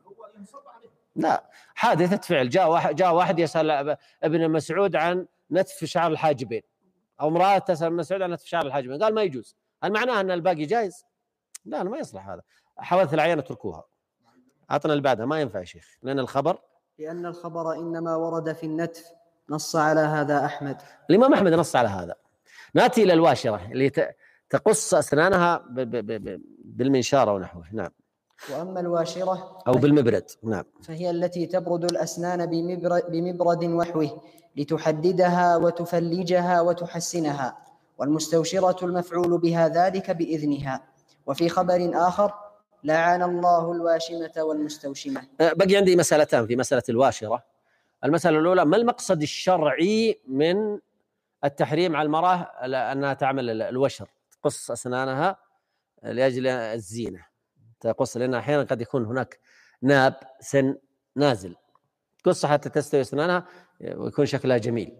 لا حادثة فعل. جاء واحد جاء واحد يسأل ابن مسعود عن نتف شعر الحاجبين، أو امرأة تسأل ابن مسعود عن نتف شعر الحاجبين، قال ما يجوز. هل معناه أن الباقي جائز؟ لا ما يصلح هذا. حوادث العيان اتركوها. أعطنا اللي بعدها. ما ينفع يا شيخ لأن الخبر لأن الخبر إنما ورد في النتف. نص على هذا أحمد. الإمام أحمد نص على هذا. نأتي إلى الواشرة اللي تقص أسنانها بالمنشار ونحوه. نعم. وأما الواشرة أو بالمبرد. نعم. فهي التي تبرد الأسنان بمبرد وحوه لتحددها وتفلجها وتحسنها، والمستوشرة المفعول بها ذلك بإذنها. وفي خبر آخر لعن الله الواشمة والمستوشمة. بقي عندي مسألتان في مسألة الواشرة. المسألة الأولى ما المقصد الشرعي من التحريم على المرأة أنها تعمل الوشر، تقص أسنانها لأجل الزينة، تقص لأن أحيانا قد يكون هناك ناب سن نازل، تقص حتى تستوي أسنانها ويكون شكلها جميل.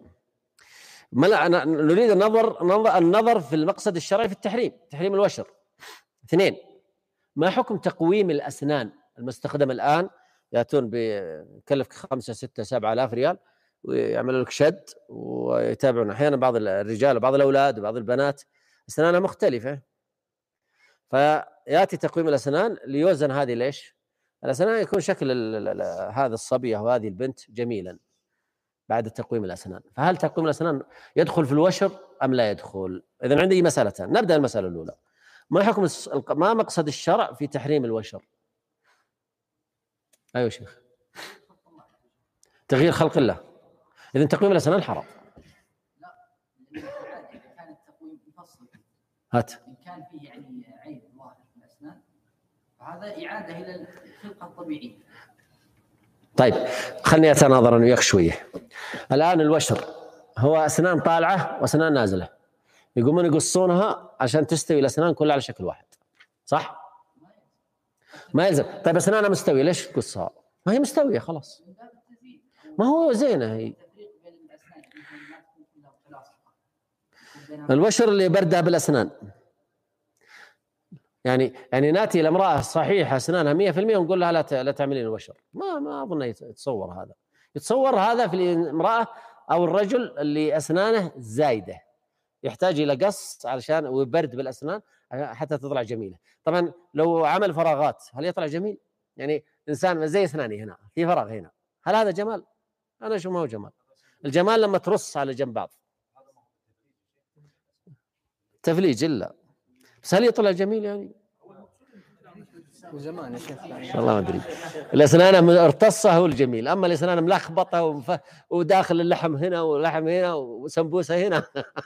ما أنا نريد النظر النظر في المقصد الشرعي في التحريم، تحريم الوشر. اثنين، ما حكم تقويم الأسنان المستخدم الآن؟ يأتون بكلفك خمسة ستة سبعة آلاف ريال ويعملوا لك شد ويتابعون. أحيانا بعض الرجال وبعض الأولاد وبعض البنات أسنانها مختلفة، فيأتي تقويم الأسنان ليوزن هذه ليش الأسنان، يكون شكل هذا الصبي أو هذه البنت جميلا بعد تقويم الأسنان. فهل تقويم الأسنان يدخل في الوشر أم لا يدخل؟ إذن عندي مسألتان. نبدأ المسألة الأولى. ما حكم ما مقصد الشرع في تحريم الوشر؟ أيوة شيخ. تغيير خلق الله. إذن تقويم الأسنان حرام. لا، لأن العادة إذا كان التقويم مفصل هات. إن كان فيه يعني عيب ظاهر في الأسنان فهذا إعادة إلى الخلقة الطبيعية. طيب خلني أتناظر أنا وياك شوية. الآن الوشر هو أسنان طالعة وأسنان نازلة، يقومون يقصونها عشان تستوي الأسنان كلها على شكل واحد، صح؟ ما يلزم. طيب أسنانها مستوية ليش تقصها؟ ما هي مستوية خلاص. ما هو زينة هي. الوشر اللي بردها بالأسنان، يعني يعني ناتي إلى امرأة صحيحة أسنانها مئة بالمئة ونقول لها لا لا تعملين الوشر، ما ما أظن يتصور هذا. يتصور هذا في الامرأة أو الرجل اللي أسنانه زايدة يحتاج إلى قص علشان وبرد بالأسنان حتى تطلع جميلة. طبعا لو عمل فراغات هل يطلع جميل؟ يعني إنسان زي أسناني هنا في فراغ هنا، هل هذا جمال؟ أنا أشوف ما هو جمال. الجمال لما ترص على جنب بعض. تفليج إلا، بس هل يطلع جميل يعني؟ زمان يا شيخ والله ما أدري. الأسنان ارتصة هو الجميل، أما الأسنان ملخبطة ومف... وداخل اللحم هنا ولحم هنا وسمبوسة هنا.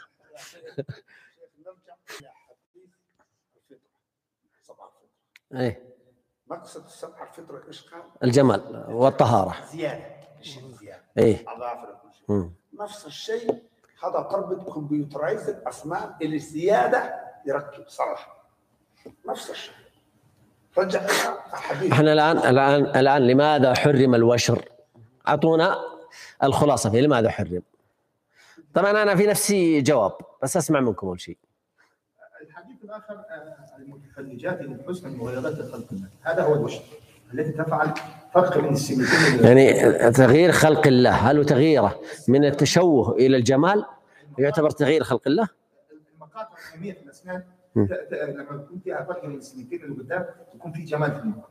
ايه مقصد السبعة الفطرة ايش قال؟ الجمال والطهارة. زيادة زيادة. ايه أظافر نفس الشيء. هذا تربط كمبيوترايز الأسنان اللي زيادة يركب صراحة نفس الشيء. رجع حديث. احنا الآن الآن الآن لماذا حرم الوشر؟ أعطونا الخلاصة فيه، لماذا حرم؟ طبعا أنا في نفسي جواب بس أسمع منكم أول شيء. الحديث الآخر المتفلجات للحسن المغيرات لخلق الله، هذا هو الوشر التي تفعل فرق بين السمتين. يعني تغيير خلق الله، هل هو تغييره من التشوه إلى الجمال يعتبر تغيير خلق الله؟ المقاطع الأمامية في الأسنان لما يكون فيها فرق بين السمتين اللي قدام تكون في جمال في المقاطع.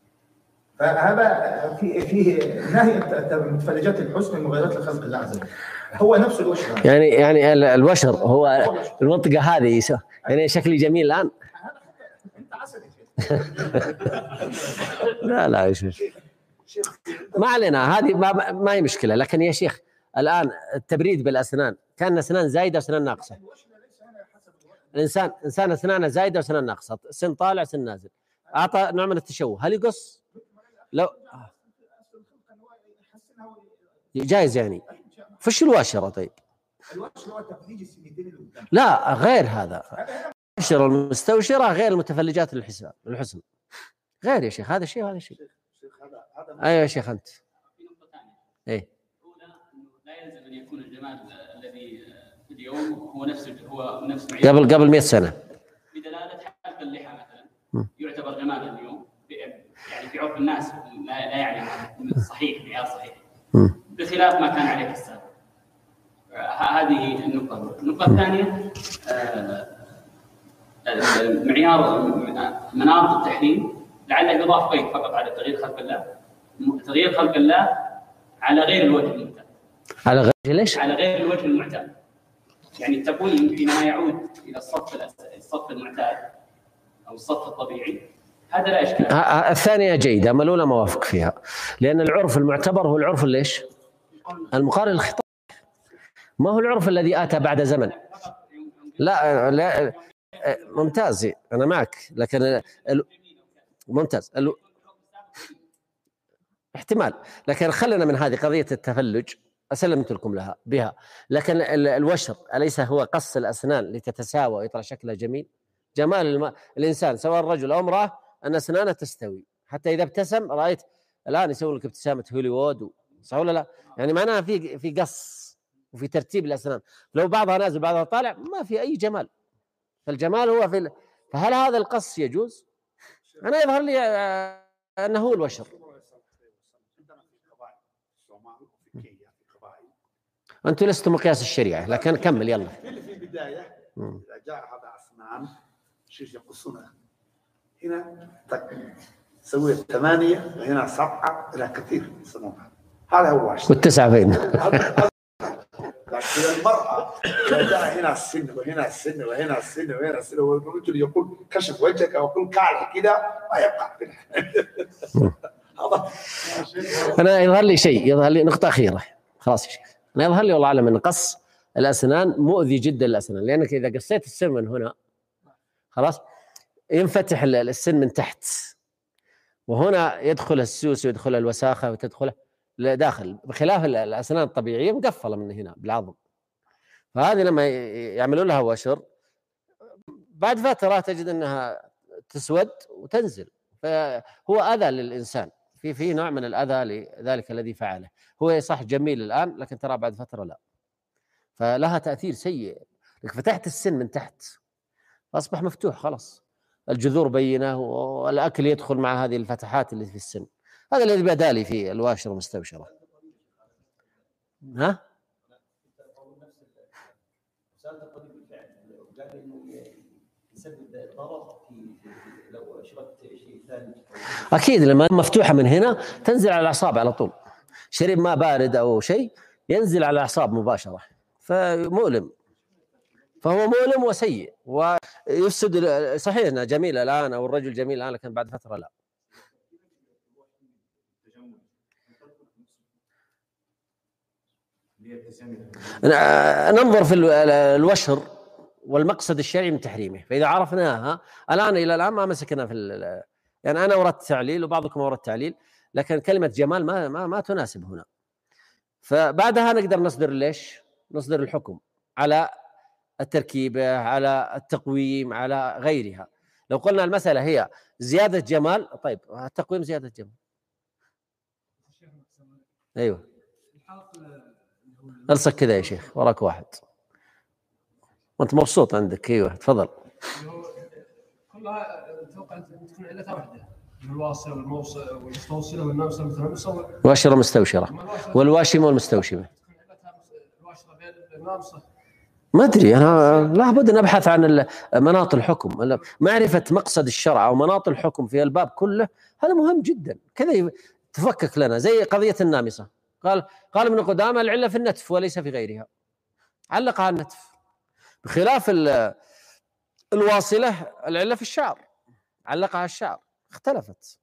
فهذا في فيه نهي متفلجات الحسن المغيرات لخلق الله عز وجل، هو نفس الوشر. يعني يعني الوشر هو المنطقة هذه يعني شكلي جميل الآن. انت عسل يا شيخ. لا لا يا شيخ ما علينا، هذه ما, ما هي مشكلة. لكن يا شيخ الآن التبريد بالأسنان كان أسنان زايدة وأسنان ناقصة. الإنسان إنسان أسنانه زايدة وأسنان ناقصة، سن طالع سن نازل، أعطى نوع من التشوه، هل يقص؟ لو جايز يعني فش الواشرة؟ طيب لا غير هذا، الواشرة المستوشرة غير المتفلجات الحسن الحسن غير يا شيخ، هذا شيء وهذا شيء. ايوه يا شيخ انت. ايه لا يلزم ان يكون الجمال الذي في اليوم هو نفس هو نفس قبل قبل مئة سنة. بدلالة حلق اللحى مثلا يعتبر جمال اليوم يعني في عرف الناس لا يعني صحيح معيار صحيح بخلاف ما كان عليه في السابق. هذه النقطة. النقطة الثانية معيار مناط التحريم لعله يضاف قيد فقط على تغيير خلق الله، تغيير خلق الله على غير الوجه المعتاد. على غير ليش؟ على غير الوجه المعتاد. يعني التقويم حينما يعود إلى الصف الصف المعتاد أو الصف الطبيعي هذا لا إشكال. الثانية جيدة، أما الأولى موافق فيها، لأن العرف المعتبر هو العرف ليش؟ المقارن للخطاب، ما هو العرف الذي آتى بعد زمن. لا لا ممتاز أنا معك، لكن ممتاز احتمال، لكن خلنا من هذه قضية التفلج أسلمت لكم لها بها. لكن الوشر أليس هو قص الأسنان لتتساوى ويطلع شكلها جميل؟ جمال الم... الإنسان سواء الرجل أو امرأة أن أسنانه تستوي، حتى إذا ابتسم رأيت الآن يسوي لك ابتسامة هوليوود، صح ولا لا؟ يعني معناها في في قص وفي ترتيب الأسنان، لو بعضها نازل بعضها طالع ما في أي جمال. فالجمال هو في ال... فهل هذا القص يجوز؟ أنا يظهر لي أنه هو الوشر. أنتم لستم مقياس الشريعة، لكن كمل يلا. في البداية إذا جاء هذا أسنان شيء يقصونها هنا سويت ثمانية وهنا سبعة إلى كثير يسمونها، هذا هو الواشر. والتسعة فين؟ لكن المرأة إذا جاء هنا السن وهنا السن وهنا السن وهنا السن والرجل يقول كشف وجهك ويقول كالح كذا ما يبقى. أنا يظهر لي شيء، يظهر لي نقطة أخيرة خلاص يا شيخ. أنا يظهر لي والله أعلم أن قص الأسنان مؤذي جدا للأسنان، لأنك إذا قصيت السن من هنا خلاص ينفتح السن من تحت، وهنا يدخل السوس ويدخل الوساخة وتدخل داخل، بخلاف الأسنان الطبيعية مقفلة من هنا بالعظم. فهذه لما يعملون لها وشر بعد فترة تجد أنها تسود وتنزل، فهو أذى للإنسان، في في نوع من الأذى لذلك الذي فعله. هو صح جميل الآن، لكن ترى بعد فترة لا، فلها تأثير سيء. لك فتحت السن من تحت فأصبح مفتوح خلاص، الجذور بينة والأكل يدخل مع هذه الفتحات اللي في السن. هذا الذي بدا لي في الواشرة المستبشرة. ها؟ أكيد لما مفتوحة من هنا تنزل على الأعصاب على طول، شرب ماء بارد أو شيء ينزل على الأعصاب مباشرة، فمؤلم، فهو مؤلم وسيء ويفسد. صحيح أنه جميل الآن أو الرجل جميل الآن، لكن بعد فترة لا. ننظر في الوشر والمقصد الشرعي من تحريمه، فإذا عرفناها الآن إلى الآن ما مسكنا في يعني أنا أوردت تعليل وبعضكم أورد تعليل، لكن كلمة جمال ما ما ما تناسب هنا. فبعدها نقدر نصدر ليش؟ نصدر الحكم على التركيبة، على التقويم، على غيرها. لو قلنا المسألة هي زيادة جمال، طيب التقويم زيادة جمال. أيوه ألصق كذا يا شيخ، وراك واحد وأنت مبسوط عندك. أيوه تفضل. كلها أتوقع تكون علتها واحدة، الواصل والموصل والمستوصلة والنامصة والمتنامصة الواشرة المستوشرة والواشمة والمستوشمة. الواشرة بين النامصة ما أدري أنا، لابد أن أبحث عن مناط الحكم، معرفة مقصد الشرع أو مناط الحكم في الباب كله، هذا مهم جدا. كذا تفكك لنا زي قضية النامصة، قال قال ابن قدامة العلة في النتف وليس في غيرها، علق على النتف، بخلاف الواصلة العلة في الشعر، علق على الشعر، اختلفت.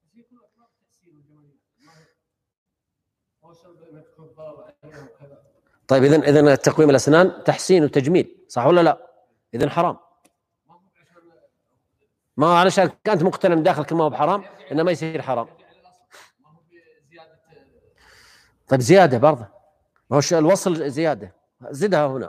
طيب إذن إذن تقويم الأسنان تحسين وتجميل، صح ولا لا؟ إذن حرام. ما هو علشان كانت مقتنع من داخل كما هو بحرام إنما يصير حرام. طيب زيادة برضه، ما هو الوصل زيادة، زدها هنا.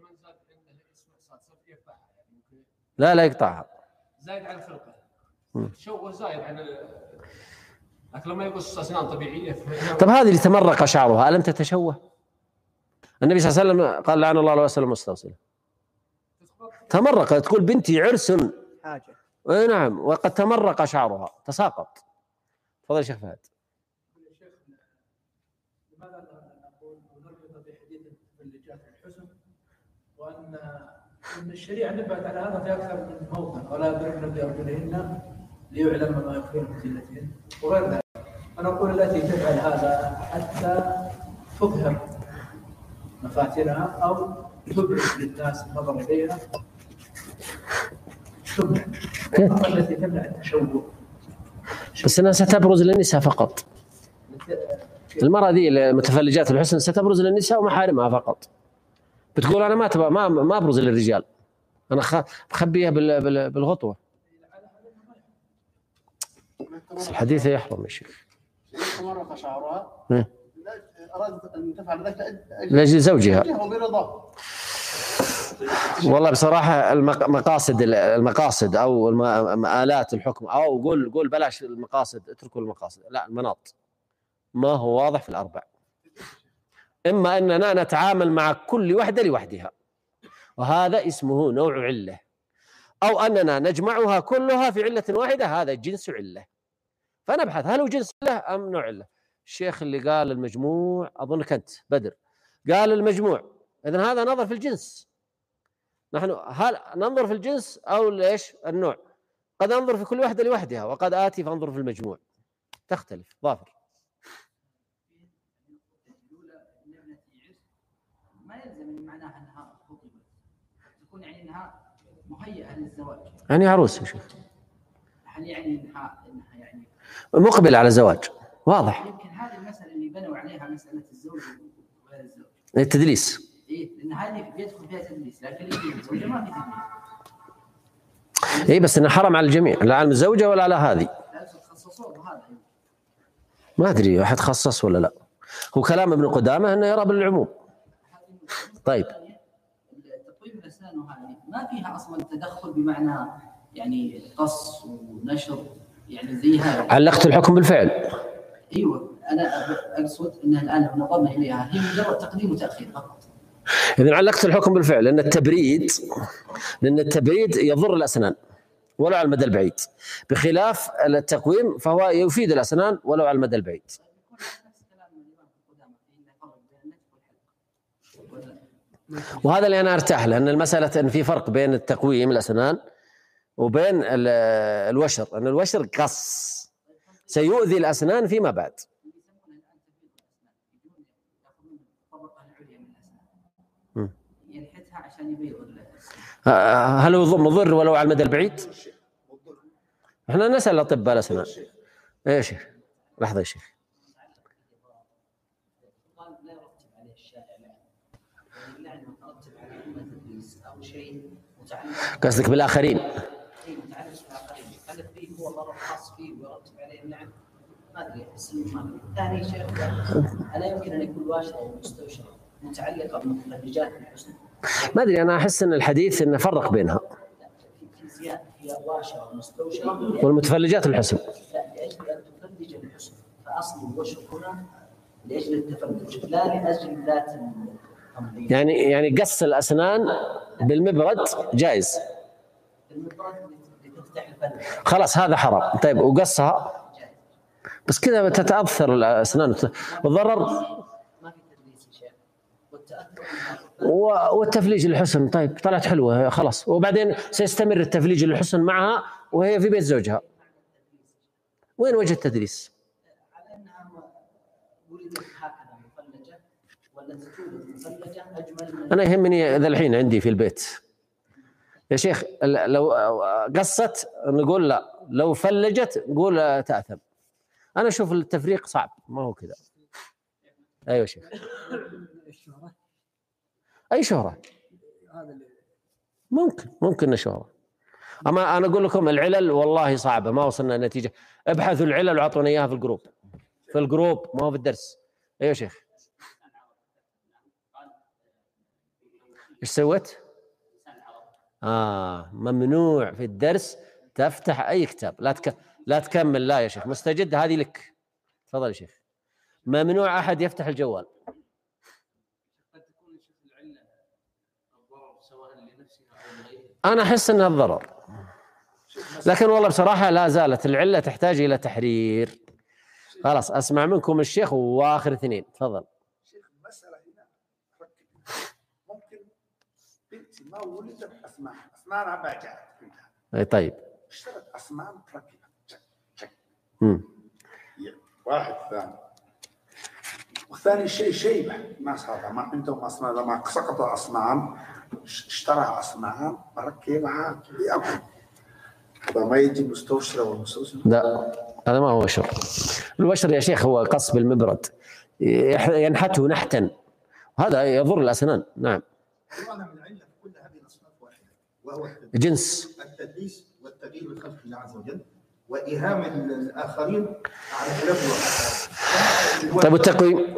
لا لا يقطعها. زايد على الخلقة. شو زايد على لكن لما يقص أسنان طبيعية. طب هذه اللي تمرق شعرها ألم تتشوه؟ النبي صلى الله عليه وسلم قال لعن الله الواسل المستوصل. تمرق، تقول بنتي عرس حاجة. اي نعم، وقد تمرق شعرها تساقط. تفضل يا شيخ فهد. لماذا نقول ونربط بحديث اللجات الحسن، وان ان الشريعه نبهت على هذا في اكثر من موضع، ولا يضربن بارجلهن ليعلم ما يخفين من زينتهن وغير ذلك. انا اقول التي تفعل هذا حتى تظهر مفاتنها او تبرز للناس النظر اليها، تمنع التي تمنع التشوه. بس انها ستبرز للنساء فقط. المرأة ذي المتفلجات الحسن ستبرز للنساء ومحارمها فقط. بتقول انا ما تبغى ما ما ابرز للرجال، انا مخبيها بالغطوة. الحديث يحرم يا شيخ. تمرق شعرها أرادت أن تفعل ذلك لأجل زوجها وبرضاه. والله بصراحة المقاصد المقاصد أو مآلات الحكم، أو قول قول بلاش المقاصد، اتركوا المقاصد، لا المناط ما هو واضح في الأربع. إما أننا نتعامل مع كل وحدة لوحدها وهذا اسمه نوع علة، أو أننا نجمعها كلها في علة واحدة، هذا جنس علة. فنبحث هل هو جنس علة أم نوع علة. الشيخ اللي قال المجموع أظنك أنت بدر قال المجموع، إذن هذا نظر في الجنس. نحن هل ننظر في الجنس أو ليش النوع؟ قد أنظر في كل واحدة لوحدها، وقد آتي فأنظر في المجموع، تختلف. ظافر. ما يلزم من معناها أنها خطبت، تكون يعني أنها مهيئة للزواج، يعني عروس يا شيخ، هل يعني أنها أنها يعني مقبل على زواج واضح. يمكن هذه المسألة اللي بنوا عليها مسألة الزوج وغير الزوج، التدليس. إيه، لأن هذه بيدخل فيها تدليس، لكن اللي الزوجة ما في تدليس. إيه بس إنه حرم على الجميع، لا على الزوجة ولا على هذه. لا تخصصوا بهذا. ما أدري واحد خصص ولا لا. هو كلام ابن قدامة إنه يرى بالعموم. طيب. تقويم الأسنان وهذه ما فيها أصلا تدخل بمعنى يعني قص ونشر يعني زي هذا. علقت الحكم بالفعل. ايوه انا اقصد انها الان لو نظرنا اليها هي مجرد تقديم وتاخير فقط. إذن علقت الحكم بالفعل، لأن التبريد لأن التبريد يضر الأسنان ولو على المدى البعيد، بخلاف التقويم فهو يفيد الأسنان ولو على المدى البعيد. وهذا اللي أنا أرتاح له، أن المسألة أن في فرق بين التقويم الأسنان وبين الوشر، أن الوشر قص سيؤذي الأسنان فيما بعد. هل هو مضر ولو على المدى البعيد؟ احنا نسأل أطباء الأسنان. ايه يا شيخ؟ لحظة يا شيخ. قصدك بالآخرين؟ هو ضرر خاص فيه ويرتب عليه اللعن، ما ادري احس انه ثاني شيء الا يمكن ان يكون واشره او مستوشره متعلقه بمتفرجات الحسن. ما ادري، انا احس ان الحديث انه فرق بينها. في زياده هي واشره ومستوشره والمتفلجات الحسن. لا، لاجل ان تفرج الحسن، فاصل الوشر هنا لاجل التفرج لا لاجل ذات التمريض. يعني يعني قص الاسنان بالمبرد جائز. المبرد خلاص هذا حرام. طيب وقصها بس كذا تتأثر الأسنان والضرر. ما في تدليس شيء والتفليج الحسن. طيب طلعت حلوة خلاص، وبعدين سيستمر التفليج الحسن معها وهي في بيت زوجها. وين وجه التدليس؟ على أنها ولدت هكذا مفلجة ولا تولد مفلجة أجمل. أنا يهمني ذا الحين عندي في البيت يا شيخ، لو قصت نقول لا، لو فلجت نقول تأثم. أنا أشوف التفريق صعب، ما هو كذا. أيوة شيخ. أي شهرة؟ ممكن ممكن شهرة. أما أنا أقول لكم العلل والله صعبة، ما وصلنا نتيجة. ابحثوا العلل وأعطونا إياها في الجروب. في الجروب ما هو في الدرس. أيوة شيخ. إيش سويت؟ آه ممنوع في الدرس تفتح أي كتاب. لا تك... لا تكمل. لا يا شيخ مستجد، هذه لك. تفضل يا شيخ. ممنوع أحد يفتح الجوال. أنا أحس أنها الضرر، لكن والله بصراحة لا زالت العلة تحتاج إلى تحرير. خلاص أسمع منكم الشيخ وآخر اثنين. تفضل. شيخ المسألة هنا ممكن بنتي ما ولدت أسنان أسنانها باجعة. أي طيب. اشترت أسنان تركبها. امم. واحد ثاني. وثاني شيء شيبة الناس هذا ما عندهم أسنان، لما سقط أسنان اشترى أسنان ركبها بيأكل. هذا ما يجي مستوشرة والمستوشرة. لا هذا ما هو وشر. الوشر يا شيخ هو قص بالمبرد ينحته نحتا، هذا يضر الأسنان. نعم. من العلة كل هذه الأصناف واحدة، وهو جنس التدليس والتغيير من خلق الله عز وجل وإيهام الآخرين على خلاف الواقع. طيب والتقويم؟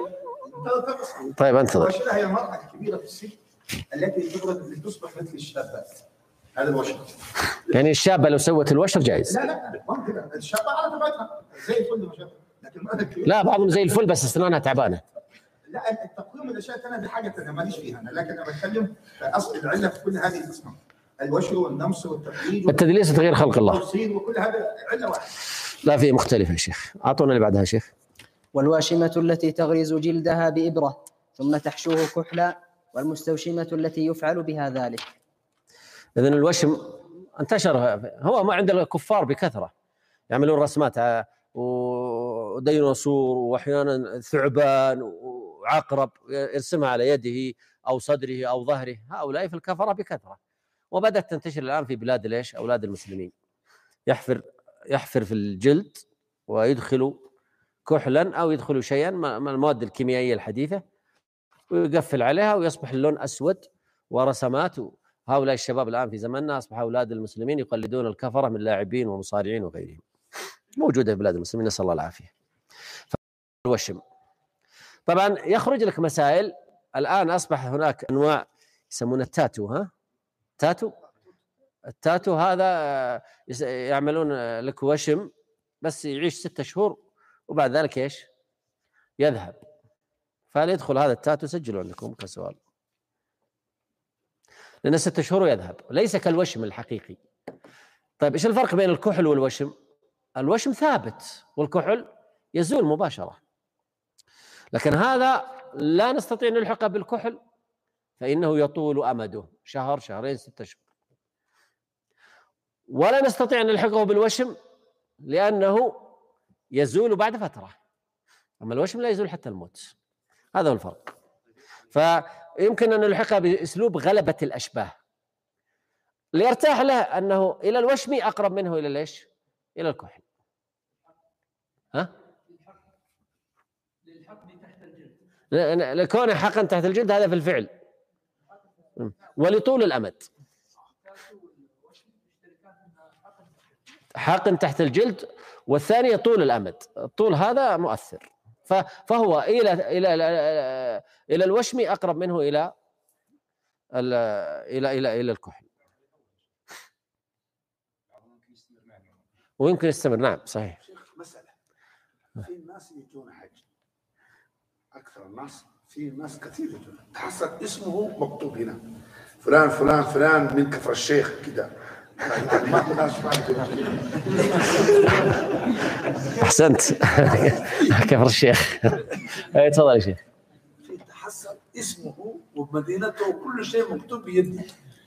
طيب انتظر. الوشرة هي المرأة الكبيرة في السن التي تبرد لتصبح مثل الشابات. هذا الوشر. يعني الشابة لو سوت الوشر جائز؟ لا لا ما كذا، الشابة على طبيعتها زي الفل ما شاء الله، لكن المرأة الكبيرة لا بعضهم زي الفل بس اسنانها تعبانة. لا التقويم الاشياء الثانيه دي حاجه ثانيه ماليش فيها انا، لكن انا بتكلم في اصل العله في كل هذه الاسماء، الوشر والنمص والتقليد التدليس وتغيير خلق الله وكل هذا عله واحده. لا في مختلفه يا شيخ. اعطونا اللي بعدها يا شيخ. والواشمه التي تغرز جلدها بابره ثم تحشوه كحلا، والمستوشمه التي يفعل بها ذلك. اذن الوشم انتشر، هو ما عند الكفار بكثره، يعملون رسمات وديناصور واحيانا ثعبان وعقرب يرسمها على يده او صدره او ظهره. هؤلاء في الكفره بكثره، وبدات تنتشر الان في بلاد ليش اولاد المسلمين. يحفر يحفر في الجلد ويدخل كحلا او يدخل شيئا من المواد الكيميائيه الحديثه ويقفل عليها ويصبح اللون اسود ورسمات. هؤلاء الشباب الان في زماننا اصبح اولاد المسلمين يقلدون الكفره من لاعبين ومصارعين وغيرهم، موجوده في بلاد المسلمين نسال الله العافيه. الوشم طبعا يخرج لك مسائل. الان اصبح هناك انواع يسمونها التاتو. ها تاتو التاتو هذا يعملون لك وشم بس يعيش ستة شهور وبعد ذلك ايش يذهب. فهل يدخل هذا التاتو؟ سجلوا عندكم كسؤال. لأنه ستة شهور يذهب، ليس كالوشم الحقيقي. طيب إيش الفرق بين الكحل والوشم؟ الوشم ثابت والكحل يزول مباشرة، لكن هذا لا نستطيع أن نلحقه بالكحل فإنه يطول أمده شهر شهرين ستة شهور، ولا نستطيع أن نلحقه بالوشم لأنه يزول بعد فترة، أما الوشم لا يزول حتى الموت. هذا هو الفرق. فيمكن أن نلحقها بأسلوب غلبة الأشباه ليرتاح له أنه إلى الوشم أقرب منه إلى ليش؟ إلى الكحل. ها؟ لكونه حقا تحت الجلد هذا في الفعل، ولطول الأمد. حق تحت الجلد والثانية طول الأمد، الطول هذا مؤثر، فهو إلى إلى إلى الوشم أقرب منه إلى إلى إلى إلى الكحل، ويمكن يستمر. نعم صحيح. مسألة، في ناس يجون حج، أكثر الناس، في ناس كثير يجون، تحصل اسمه مكتوب هنا فلان فلان فلان من كفر الشيخ كده. أحسنت. كفر الشيخ. تفضل يا شيخ. تحصل اسمه ومدينته وكل شيء مكتوب بيدي.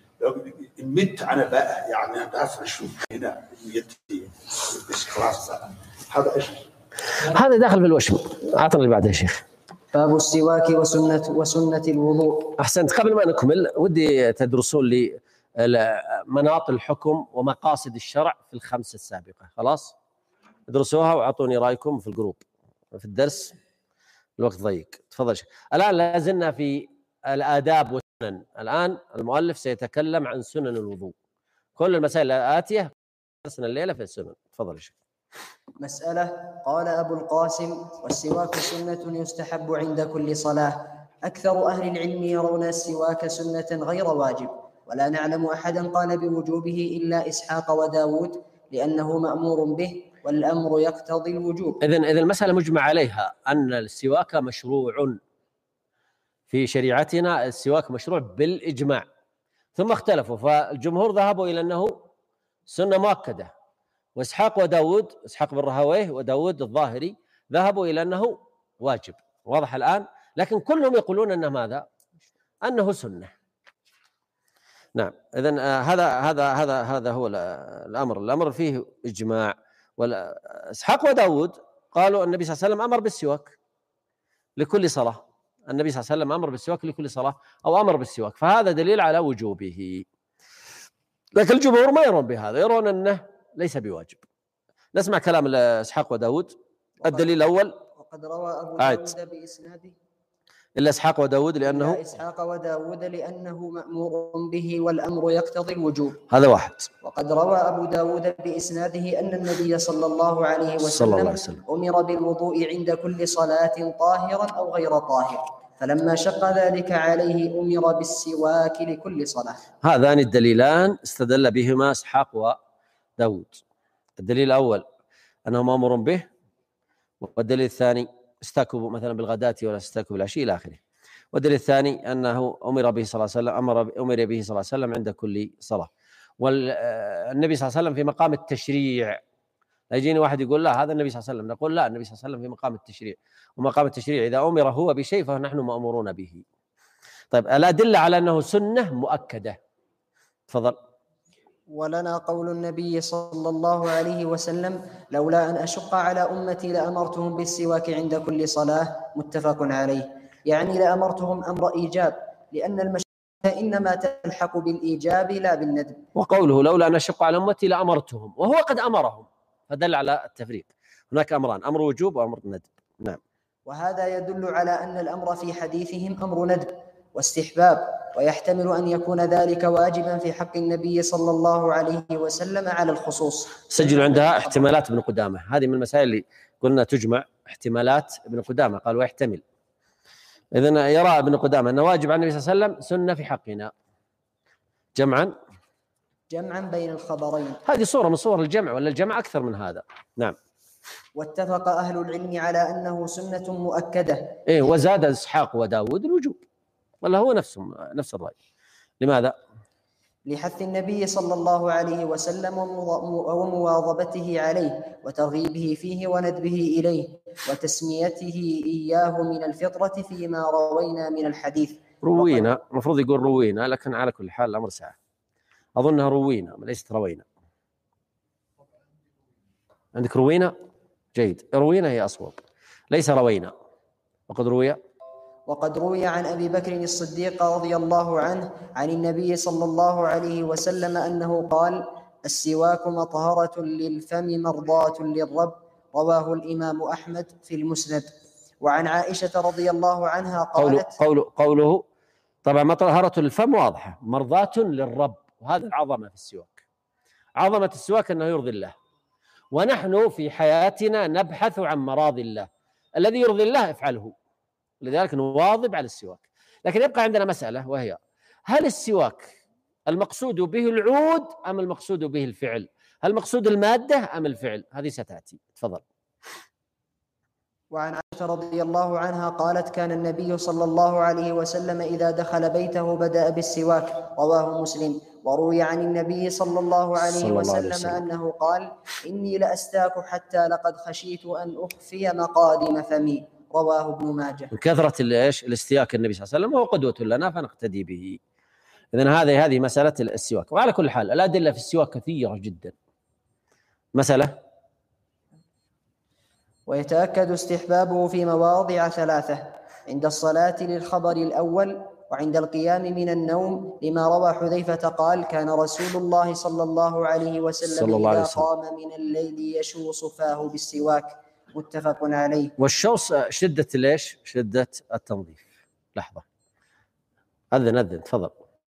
مت أنا بقى يعني أتعرف أشوف هنا يدي بس خلاص. هذا إيش؟ هذا داخل في الوشم. أعطني اللي بعده يا شيخ. باب السواك وسنة وسنة الوضوء. أحسنت. قبل ما نكمل ودي تدرسون لي مناط الحكم ومقاصد الشرع في الخمسة السابقة. خلاص ادرسوها وأعطوني رأيكم في الجروب في الدرس، الوقت ضيق. تفضل شيخ. الآن لازلنا في الآداب والسنن. الآن المؤلف سيتكلم عن سنن الوضوء. كل المسائل الآتية درسنا الليلة في السنن. تفضل يا شيخ. مسألة. قال أبو القاسم: والسواك سنة يستحب عند كل صلاة. أكثر أهل العلم يرون السواك سنة غير واجب، ولا نعلم أحدا قال بوجوبه إلا إسحاق وداود لأنه مأمور به والأمر يقتضي الوجوب. إذن إذن المسألة مجمع عليها أن السواك مشروع في شريعتنا، السواك مشروع بالإجماع، ثم اختلفوا فالجمهور ذهبوا إلى أنه سنة مؤكدة، وإسحاق وداود، إسحاق بن راهويه وداود الظاهري ذهبوا إلى أنه واجب. واضح الآن؟ لكن كلهم يقولون أنه ماذا؟ أنه سنة. نعم. إذن هذا هذا هذا هذا هو الأمر، الأمر فيه إجماع. وإسحاق وداود قالوا النبي صلى الله عليه وسلم أمر بالسواك لكل صلاة، النبي صلى الله عليه وسلم أمر بالسواك لكل صلاة أو أمر بالسواك، فهذا دليل على وجوبه. لكن الجمهور ما يرون بهذا، يرون أنه ليس بواجب. نسمع كلام إسحاق وداود. الدليل الأول: وقد روى أبو داود بإسناده إلا إسحاق وداود لأنه إلا إسحاق وداود لأنه مأمور به والأمر يقتضي الوجوب. هذا واحد. وقد روى أبو داود بإسناده أن النبي صلى الله عليه وسلم, الله عليه وسلم أمر بالوضوء عند كل صلاة طاهرا أو غير طاهر، فلما شق ذلك عليه أمر بالسواك لكل صلاة. هذان الدليلان استدل بهما إسحاق وداود. الدليل الأول أنه مأمور به، والدليل الثاني استاكوا مثلا بالغداة ولا استاكوا بالعشي إلى آخره. والدليل الثاني أنه أمر به صلى الله عليه وسلم أمر أمر به صلى الله عليه وسلم عند كل صلاة. والنبي صلى الله عليه وسلم في مقام التشريع. لا يجيني واحد يقول لا هذا النبي صلى الله عليه وسلم، نقول لا، النبي صلى الله عليه وسلم في مقام التشريع، ومقام التشريع إذا أمر هو بشيء فنحن مأمورون به. طيب الأدلة على أنه سنة مؤكدة. تفضل. ولنا قول النبي صلى الله عليه وسلم: لولا أن أشق على أمتي لأمرتهم بالسواك عند كل صلاة، متفق عليه. يعني لأمرتهم أمر إيجاب، لأن المشقة إنما تلحق بالإيجاب لا بالندب. وقوله لولا أن أشق على أمتي لأمرتهم، وهو قد أمرهم، فدل على التفريق. هناك أمران: أمر وجوب وأمر ندب. نعم. وهذا يدل على أن الأمر في حديثهم أمر ندب واستحباب، ويحتمل أن يكون ذلك واجبا في حق النبي صلى الله عليه وسلم على الخصوص. سجلوا عندها احتمالات ابن قدامة، هذه من المسائل اللي قلنا تجمع احتمالات ابن قدامة، قال ويحتمل. إذن يرى ابن قدامة أنه واجب عن النبي صلى الله عليه وسلم، سنة في حقنا، جمعا جمعا بين الخبرين. هذه صورة من صور الجمع، ولا الجمع أكثر من هذا. نعم. واتفق أهل العلم على أنه سنة مؤكدة. إيه، وزاد إسحاق وداود الوجوب، ولا هو نفسهم نفس الرأي. لماذا؟ لحث النبي صلى الله عليه وسلم ومواظبته عليه وترغيبه فيه وندبه إليه وتسميته إياه من الفطرة فيما روينا من الحديث. روينا، المفروض يقول روينا، لكن على كل حال الأمر سهل. أظنها روينا ليست روينا. عندك روينا؟ جيد، روينا هي أصوب، ليس روينا. وقد روي وقد روي عن أبي بكر الصديق رضي الله عنه عن النبي صلى الله عليه وسلم أنه قال: السواك مطهرة للفم مرضاة للرب، رواه الإمام أحمد في المسند. وعن عائشة رضي الله عنها قالت: قوله, قوله طبعا مطهرة للفم واضحة، مرضاة للرب، وهذا العظمة في السواك. عظمة السواك أنه يرضي الله، ونحن في حياتنا نبحث عن مراضي الله، الذي يرضي الله افعله، لذلك نواظب على السواك. لكن يبقى عندنا مسألة، وهي هل السواك المقصود به العود أم المقصود به الفعل؟ هل المقصود المادة أم الفعل؟ هذه ستأتي. تفضل. وعن عائشة رضي الله عنها قالت: كان النبي صلى الله عليه وسلم إذا دخل بيته بدأ بالسواك، رواه مسلم. وروي عن النبي صلى الله عليه صلى الله وسلم, عليه وسلم أنه قال: إني لأستاك حتى لقد خشيت أن أخفي مقادم فمي، رواه ابن ماجه. من كثرة الايش الاستياك النبي صلى الله عليه وسلم، وهو قدوة لنا فنقتدي به. إذن هذه هذه مسألة السواك. وعلى كل حال الأدلة في السواك كثيرة جدا. مسألة ويتأكد استحبابه في مواضع ثلاثة: عند الصلاة للخبر الأول، وعند القيام من النوم لما روى حذيفة قال: كان رسول الله صلى الله عليه وسلم الله عليه إذا وسلم قام من الليل يشوص فاه بالسواك، متفق عليه. والشوص شدة ليش؟ شدة التنظيف. لحظة، أذن أذن تفضل.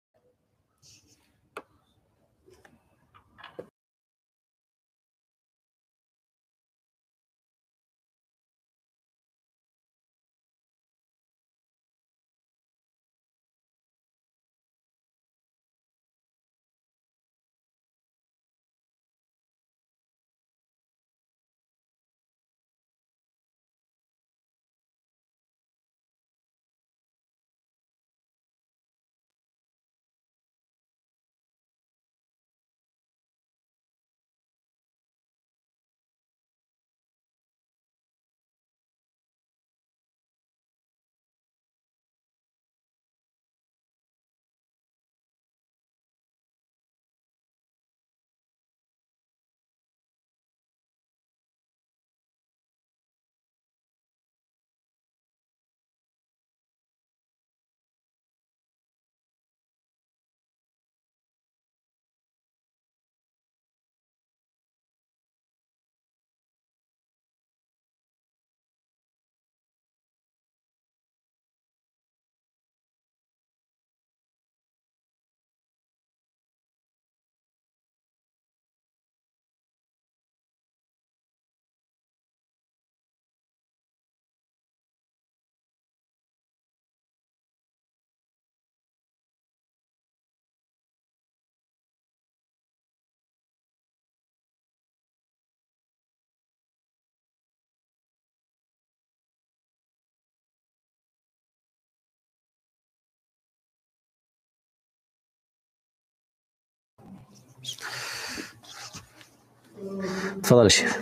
تفضل الشيخ.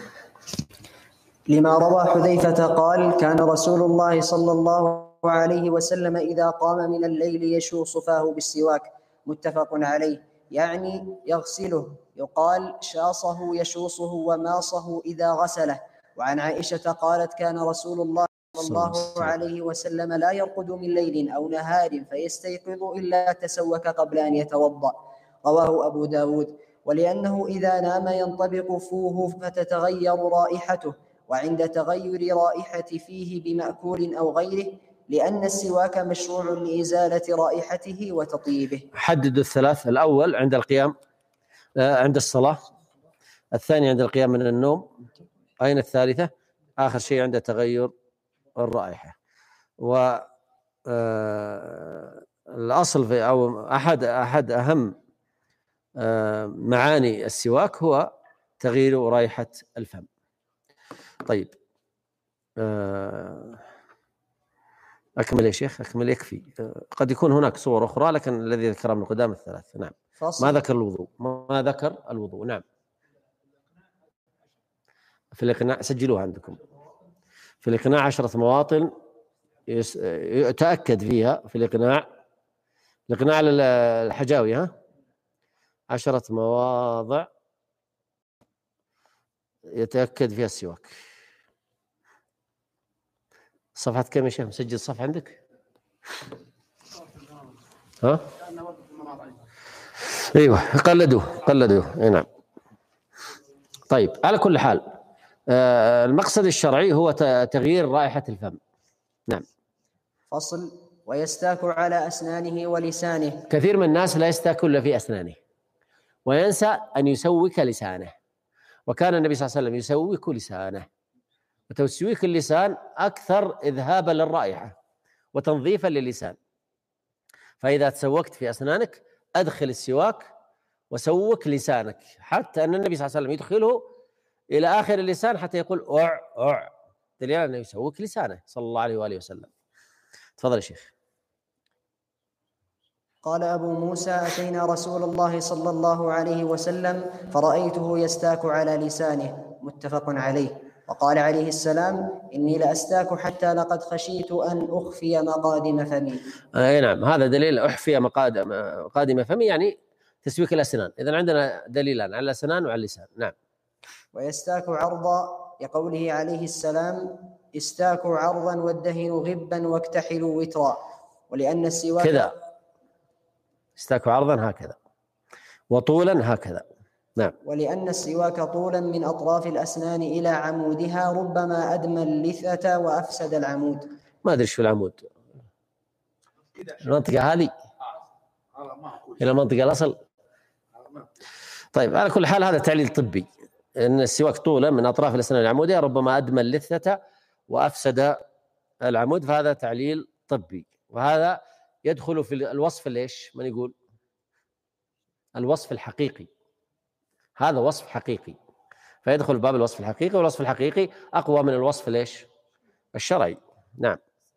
لما روى حذيفة قال: كان رسول الله صلى الله عليه وسلم إذا قام من الليل يشوص فاه بالسواك، متفق عليه، يعني يغسله. يقال شاصه يشوصه وماصه إذا غسله. وعن عائشة قالت: كان رسول الله صلى الله عليه وسلم لا يرقد من ليل أو نهار فيستيقظ إلا تسوك قبل أن يتوضأ، رواه أبو داود. ولأنه إذا نام ينطبق فوه فتتغير رائحته، وعند تغير رائحة فيه بمأكول أو غيره، لأن السواك مشروع لإزالة رائحته وتطيبه. حدد الثلاث: الأول عند القيام عند الصلاة، الثاني عند القيام من النوم، أين الثالثة؟ آخر شيء عند تغير الرائحة. و الأصل في أو أحد أحد أهم معاني السواك هو تغيير رائحة الفم. طيب، أكمل يا شيخ، أكمل يكفي. قد يكون هناك صور أخرى لكن الذي ذكر ابن قدامة الثلاث. نعم. ما ذكر الوضوء، ما ذكر الوضوء. نعم. في الإقناع سجلوها عندكم. في الإقناع عشرة مواطن يتأكد فيها في الإقناع، الإقناع الحجاوي، ها، عشرة مواضع يتأكد فيها السواك. صفحة كم يا شيخ؟ مسجل الصفحة عندك؟ ها؟ ايوه قلدوه قلدوه. اي نعم. طيب على كل حال آه المقصد الشرعي هو تغيير رائحة الفم. نعم. فصل. ويستاك على أسنانه ولسانه. كثير من الناس لا يستاك إلا في أسنانه وينسى أن يسوك لسانه، وكان النبي صلى الله عليه وسلم يسوك لسانه، وتسويك اللسان أكثر إذهابا للرائحة وتنظيفا للسان. فإذا تسوكت في أسنانك أدخل السواك وسوك لسانك، حتى أن النبي صلى الله عليه وسلم يدخله إلى آخر اللسان حتى يقول أع أع، دليل أنه يسوك لسانه صلى الله عليه وآله وسلم. تفضل يا شيخ. قال أبو موسى: أتينا رسول الله صلى الله عليه وسلم فرأيته يستاك على لسانه، متفق عليه. وقال عليه السلام: إني لأستاك حتى لقد خشيت أن أخفي مقادم فمي. أي نعم، هذا دليل أحفي مقادم مقادم فمي، يعني تسويك الأسنان. إذن عندنا دليلان، على الأسنان وعلى اللسان. نعم. ويستاك عرضا لقوله عليه السلام: استاكوا عرضا وادهنوا غبا واكتحلوا وترا. ولأن السواك كذا، استاكوا عرضا هكذا وطولا هكذا. نعم. ولأن السواك طولا من أطراف الأسنان إلى عمودها ربما أدمى اللثة وأفسد العمود. ما أدري شو العمود، المنطقة هذه إلى المنطقة الأصل. طيب على كل حال هذا تعليل طبي، أن السواك طولا من أطراف الأسنان العمودية ربما أدمى اللثة وأفسد العمود، فهذا تعليل طبي. وهذا يدخل في الوصف ليش؟ من يقول الوصف الحقيقي، هذا وصف حقيقي فيدخل باب الوصف الحقيقي، والوصف الحقيقي أقوى من الوصف ليش؟ الشرعي. نعم.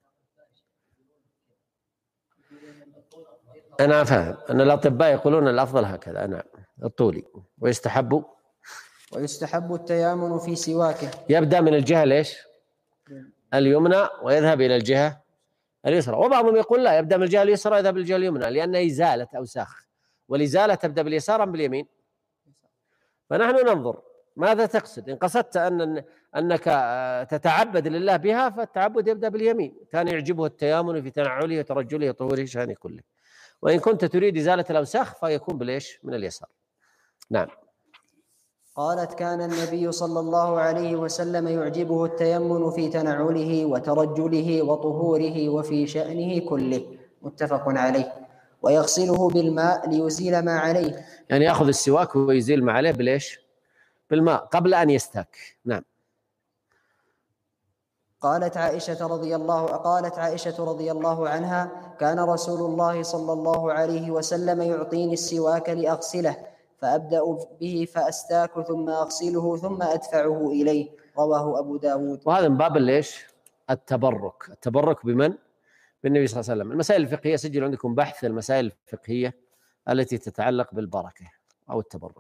أنا فاهم أن الأطباء يقولون الأفضل هكذا. نعم، الطولي. ويستحب ويستحب التيامن في سواكه، يبدأ من الجهة ليش؟ اليمنى ويذهب إلى الجهة اليسرى. وبعضهم يقول لا، يبدأ من الجهة اليسرى ويذهب للجهة اليمنى، لأن إزالة أوساخ، والإزالة تبدأ باليسار أم باليمين؟ فنحن ننظر ماذا تقصد. إن قصدت أن أنك تتعبد لله بها فالتعبد يبدأ باليمين، كان يعجبه التيامن في تنعله وترجله وطهوره شأنه كله. وإن كنت تريد إزالة الأوساخ فيكون بالإيش؟ من اليسار. نعم. قالت: كان النبي صلى الله عليه وسلم يعجبه التيمن في تنعله وترجله وطهوره وفي شأنه كله، متفق عليه. ويغسله بالماء ليزيل ما عليه، يعني يأخذ السواك ويزيل ما عليه بالإيش؟ بالماء قبل أن يستاك. نعم. قالت عائشة رضي الله قالت عائشة رضي الله عنها: كان رسول الله صلى الله عليه وسلم يعطيني السواك لأغسله، فأبدأ به فأستاك ثم أغسله ثم أدفعه إليه. رواه أبو داود. وهذا من باب ليش؟ التبرك. التبرك بمن؟ بالنبي صلى الله عليه وسلم. المسائل الفقهية سجلوا عندكم بحث المسائل الفقهية التي تتعلق بالبركة أو التبرك.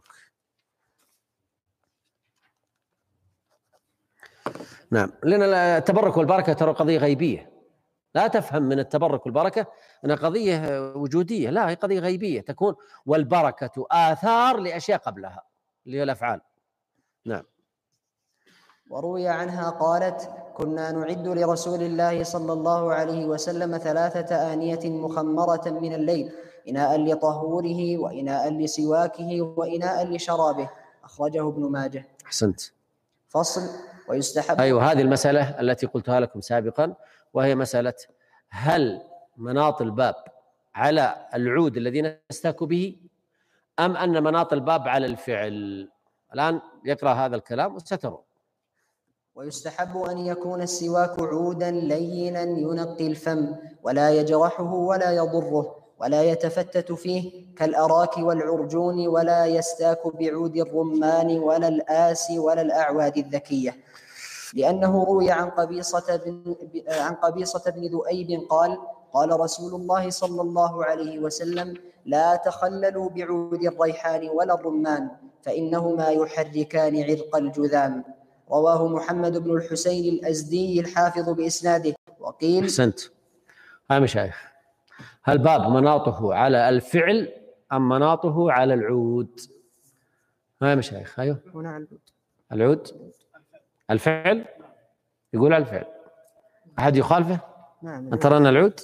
نعم، لأن التبرك والبركة ترى قضية غيبية، لا تفهم من التبرك والبركة أنها قضية وجودية، لا، هي قضية غيبية تكون، والبركة آثار لأشياء قبلها اللي هي الأفعال. نعم. وروي عنها قالت: كنا نعد لرسول الله صلى الله عليه وسلم ثلاثة آنية مخمرة من الليل، إناء لطهوره وإناء لسواكه وإناء لشرابه. أخرجه ابن ماجه. أحسنت. فصل. ويستحب. أيوة، هذه المسألة التي قلتها لكم سابقا، وهي مسألة هل مناط الباب على العود الذي نستاك به أم أن مناط الباب على الفعل. الآن يقرأ هذا الكلام وسترون. ويستحب أن يكون السواك عودا لينا ينقي الفم ولا يجرحه ولا يضره ولا يتفتت فيه كالأراك والعرجون، ولا يستاك بعود الرمان ولا الآس ولا الأعواد الذكية. لأنه روي عن قبيصة بن عن قبيصة بن ذؤيب قال قال رسول الله صلى الله عليه وسلم لا تخللوا بعود الريحان ولا الرمان فإنهما يحركان عرق الجذام. رواه محمد بن الحسين الأزدي الحافظ بإسناده. وقيل أحسنت. ها مشايخ، هل باب مناطه على الفعل أم مناطه على العود؟ ها مشايخ. أيوه هنا على العود. العود الفعل، يقول على الفعل. أحد يخالفه؟ نعم. أن ترى أن العود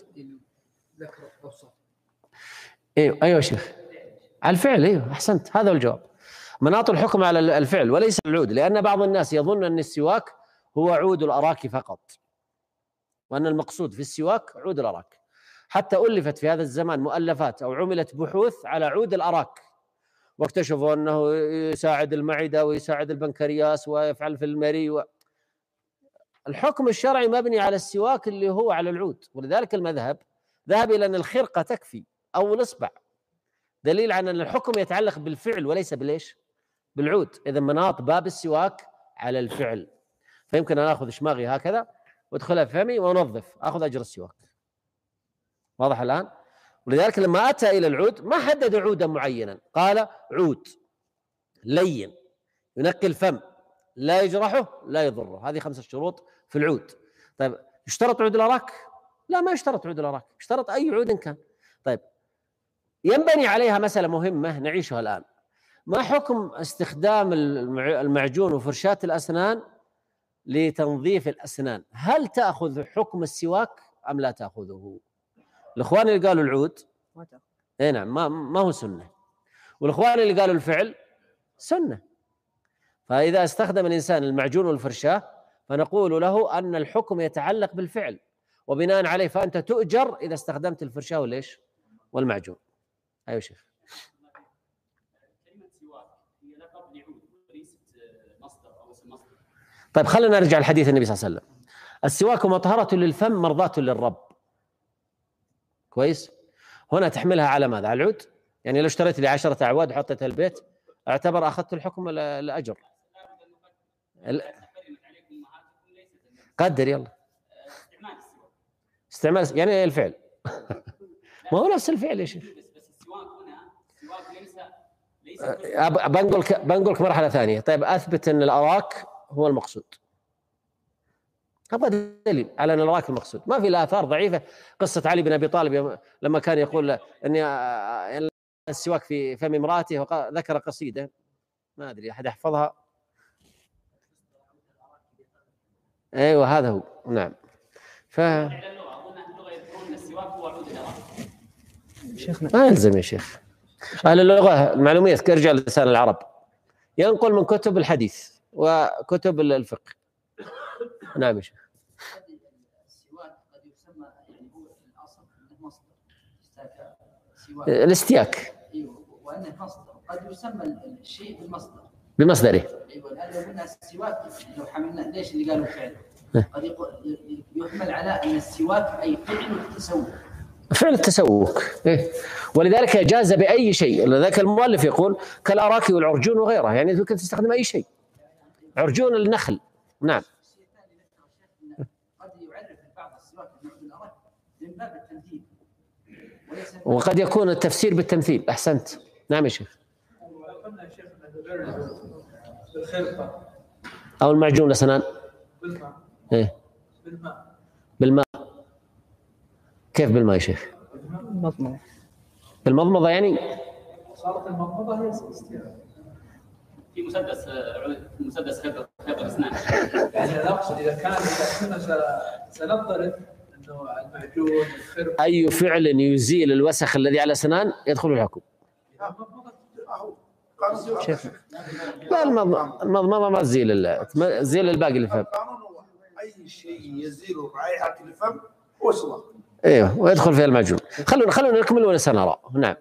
ايوه ايوه شيخ على الفعل. ايوه احسنت، هذا الجواب. مناط الحكم على الفعل وليس العود، لان بعض الناس يظن ان السواك هو عود الاراك فقط، وان المقصود في السواك عود الاراك. حتى الفت في هذا الزمان مؤلفات او عملت بحوث على عود الاراك، واكتشفوا انه يساعد المعده ويساعد البنكرياس ويفعل في المري و... الحكم الشرعي مبني على السواك اللي هو على العود. ولذلك المذهب ذهب الى ان الخرقه تكفي او الاصبع، دليل على ان الحكم يتعلق بالفعل وليس بالايش؟ بالعود. اذا مناط باب السواك على الفعل، فيمكن ان اخذ شماغي هكذا وادخلها في فمي وانظف، اخذ اجر السواك. واضح الان؟ ولذلك لما اتى الى العود ما حدد عودا معينا، قال عود لين ينقي الفم لا يجرحه لا يضره. هذه خمسه شروط في العود. طيب يشترط عود الاراك؟ لا، ما يشترط عود الاراك، يشترط اي عود كان. طيب ينبني عليها مسألة مهمة نعيشها الآن. ما حكم استخدام المعجون وفرشاة الأسنان لتنظيف الأسنان؟ هل تأخذ حكم السواك أم لا تأخذه؟ الإخوان اللي قالوا العود اي نعم ما, ما هو سنة، والإخوان اللي قالوا الفعل سنة. فإذا استخدم الإنسان المعجون والفرشاة فنقول له أن الحكم يتعلق بالفعل، وبناء عليه فأنت تؤجر إذا استخدمت الفرشاة والإيش؟ والمعجون. أيوة شيخ. كلمة سواك هي لقب لعود وليست مصدر أو اسم مصدر. طيب خلينا نرجع لحديث النبي صلى الله عليه وسلم. السواك مطهرة للفم مرضاة للرب. كويس؟ هنا تحملها على ماذا؟ على العود؟ يعني لو اشتريت لي عشرة أعواد وحطيتها البيت اعتبر أخذت الحكم الأجر. قدر يلا. استعمال السواك. استعمال يعني الفعل. ما هو نفس الفعل يا شيخ. بس السواك هنا سواك ليس ليس بنقولك بنقولك مرحلة ثانية. طيب أثبت أن الأراك هو المقصود. هذا دليل على أن الأراك المقصود. ما في الآثار ضعيفة. قصة علي بن أبي طالب لما كان يقول أن السواك في فم امرأته وذكر قصيدة ما أدري أحد يحفظها. أيوة هذا هو. نعم. ف ما يلزم يا شيخ. أهل اللغة المعلومية ارجع لسان العرب، ينقل من كتب الحديث وكتب الفقه. نعم يا شيخ. السواك قد يسمى يعني هو الأصل مصدر استاك الاستياك. ايوه، وانه مصدر قد يسمى الشيء بالمصدر بمصدره. ايوه، الان لو قلنا السواك لو حملنا ليش اللي قالوا فعل قد يحمل على ان السواك اي فعل التسوق. فعل التسوق. إيه؟ ولذلك جاز بأي شيء. لذلك المؤلف يقول كالأراك والعرجون وغيرها، يعني يمكن تستخدم أي شيء. عرجون النخل. نعم. قد يعرف بعض السواك بالأراك من باب التمثيل، وقد يكون التفسير بالتمثيل. أحسنت. نعم يا شيخ. قلنا يا شيخ بالخرقة أو المعجون الأسنان بالماء. إيه؟ بالماء. بالماء. كيف بالماء يا شيخ؟ المضمضة. بالمضمضة يعني؟ صارت المضمضة هي استياء. في مسدس في مسدس خيط خيط الأسنان. يعني أنا أقصد إذا كان إذا كنا سنفترض أنه المعجون الخرقة أي فعل يزيل الوسخ الذي على الأسنان يدخل الحكم. شيخ لا المضمضة ما تزيل تزيل الباقي اللي فهم. أي شيء يزيل رائحة الفم هو سواك. ايوه ويدخل فيها المعجون. خلونا خلونا نكمل ونسنرى. نعم.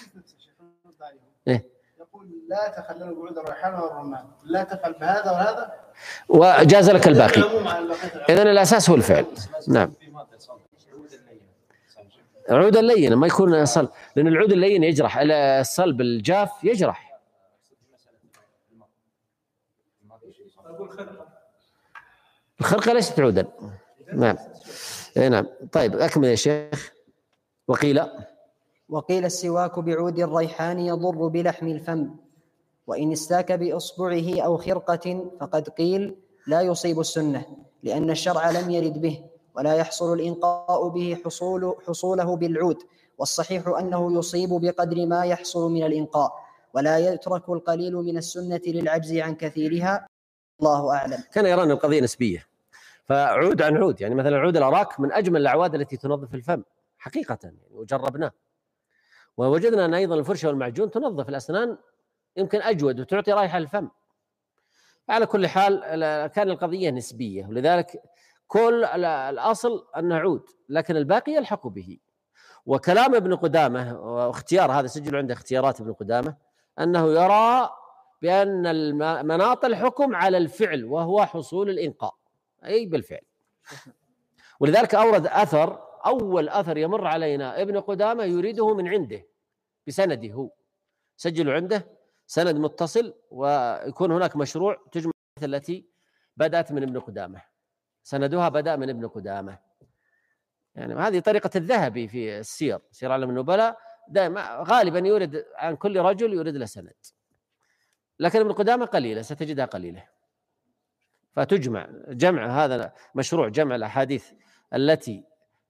إيه؟ يقول لا تخللوا بعود الريحان والرمان، لا تفعل بهذا وهذا وجاز لك الباقي. إذن الأساس هو الفعل. نعم. العود اللين ما يكون صلب، لأن العود اللين يجرح، الصلب الجاف يجرح. الخرقة ليست عودا. نعم. إيه نعم. طيب أكمل يا شيخ. وقيل وقيل السواك بعود الريحان يضر بلحم الفم، وإن استاك بإصبعه أو خرقة فقد قيل لا يصيب السنة، لأن الشرع لم يرد به، ولا يحصل الإنقاء به حصول حصوله بالعود، والصحيح أنه يصيب بقدر ما يحصل من الإنقاء، ولا يترك القليل من السنة للعجز عن كثيرها. الله أعلم. كان يرى القضية نسبية، فعود عن عود. يعني مثلا عود الأراك من أجمل الأعواد التي تنظف الفم حقيقة، يعني وجربناه، ووجدنا أن أيضا الفرشة والمعجون تنظف الأسنان يمكن أجود وتعطي رائحة للفم. على كل حال كان القضية نسبية، ولذلك كل الأصل أنه عود، لكن الباقي يلحق به. وكلام ابن قدامة واختيار هذا سجل عنده اختيارات ابن قدامة أنه يرى بأن مناط الحكم على الفعل وهو حصول الإنقاء، أي بالفعل. ولذلك أورد أثر، أول أثر يمر علينا ابن قدامة يريده من عنده بسنده، هو سجل عنده سند متصل، ويكون هناك مشروع تجمع التي بدأت من ابن قدامة، سندها بدأ من ابن قدامة. يعني هذه طريقة الذهبي في السير، سير أعلام النبلاء، دائما غالبا يورد عن كل رجل يورد له سند، لكن ابن قدامة قليلة، ستجدها قليلة. فتجمع جمع هذا مشروع جمع الأحاديث التي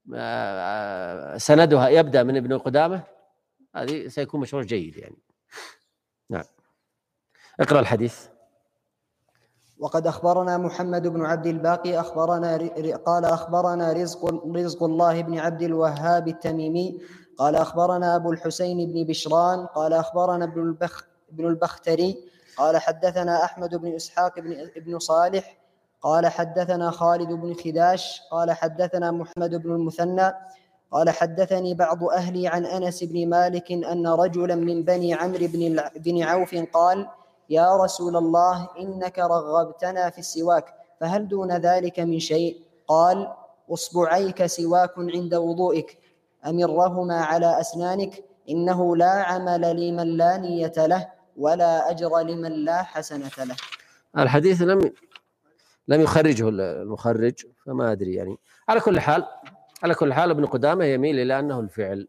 سندها يبدأ من ابن قدامة، هذه سيكون مشروع جيد يعني. نعم. اقرأ الحديث. وقد أخبرنا محمد بن عبد الباقي أخبرنا قال أخبرنا رزق رزق الله بن عبد الوهاب التميمي قال أخبرنا أبو الحسين بن بشران قال أخبرنا ابن البخ ابن البختري قال حدثنا أحمد بن إسحاق بن ابن صالح قال حدثنا خالد بن خداش قال حدثنا محمد بن المثنى قال حدثني بعض أهلي عن أنس بن مالك أن رجلا من بني عمرو بن بن عوف قال: يا رسول الله إنك رغبتنا في السواك، فهل دون ذلك من شيء؟ قال: أصبعيك سواك عند وضوئك، أمرهما على أسنانك، إنه لا عمل لمن لا نية له ولا أجر لمن لا حسنة له. الحديث لم لم يخرجه المخرج، فما أدري يعني. على كل حال على كل حال ابن قدامة يميل إلى أنه الفعل.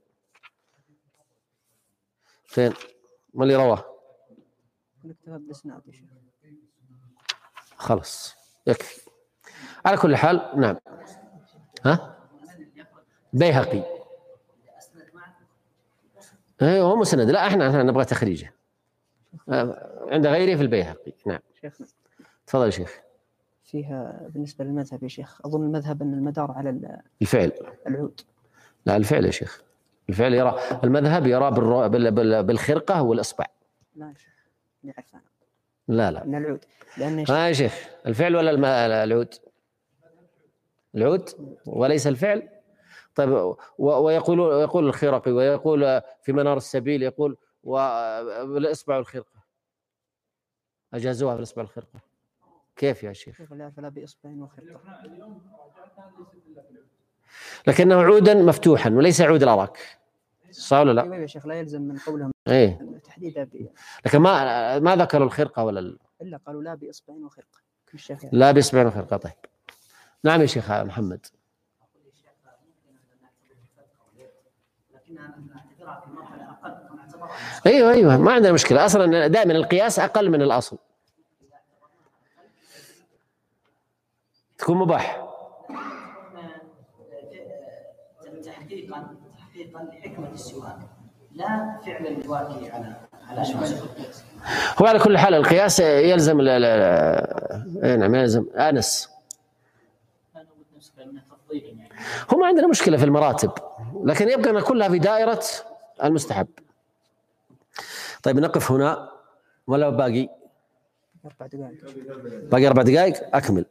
فين ما اللي رواه؟ خلص يكفي. على كل حال نعم. ها بيهقي ايه هو مسند. لا احنا احنا نبغى تخريجه عند غيره في البيهقي. نعم شيخنا تفضل يا شيخ. فيها بالنسبة للمذهب يا شيخ، أظن المذهب أن المدار على الفعل العود. لا الفعل يا شيخ، الفعل يرى المذهب يرى بالخرقة والإصبع. لا يا شيخ نعرف أنا. لا لا من العود لأن ها يا شيخ الفعل ولا العود؟ العود وليس الفعل. طيب ويقول يقول الخرقي ويقول في منار السبيل يقول والإصبع والخرقة أجازوها بالإصبع والخرقة. كيف يا شيخ؟ لا فلا بإصبع وخرقة، لكنه عودا مفتوحا وليس عود الأراك، صح ولا لا؟ ايوه يا شيخ لا يلزم من قولهم ايه تحديدا ب... لكن ما ما ذكروا الخرقة ولا ال... الا قالوا لا بإصبع وخرقة. لا بإصبع وخرقة. طيب نعم يا شيخ محمد. ايوه ايوه ما عندنا مشكلة، اصلا دائما القياس اقل من الاصل تكون مباح. تحقيقا تحقيقا لحكمة السواك لا فعل الواقع على على شمال. هو على كل حال القياس يلزم لا لا نعم يلزم انس. هو ما عندنا مشكلة في المراتب، لكن يبقى أن كلها في دائرة المستحب. طيب نقف هنا ولا باقي؟ أربع دقائق. باقي أربع دقائق أكمل.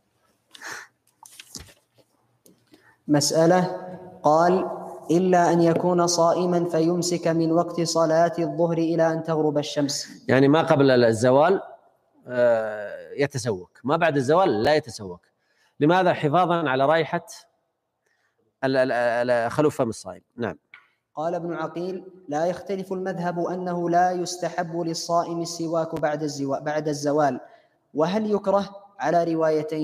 مسألة. قال: إلا أن يكون صائما فيمسك من وقت صلاة الظهر إلى أن تغرب الشمس. يعني ما قبل الزوال يتسوك، ما بعد الزوال لا يتسوك. لماذا؟ حفاظا على رائحة خلوف فم الصائم. نعم. قال ابن عقيل: لا يختلف المذهب أنه لا يستحب للصائم السواك بعد الزوال بعد الزوال وهل يكره على روايتين،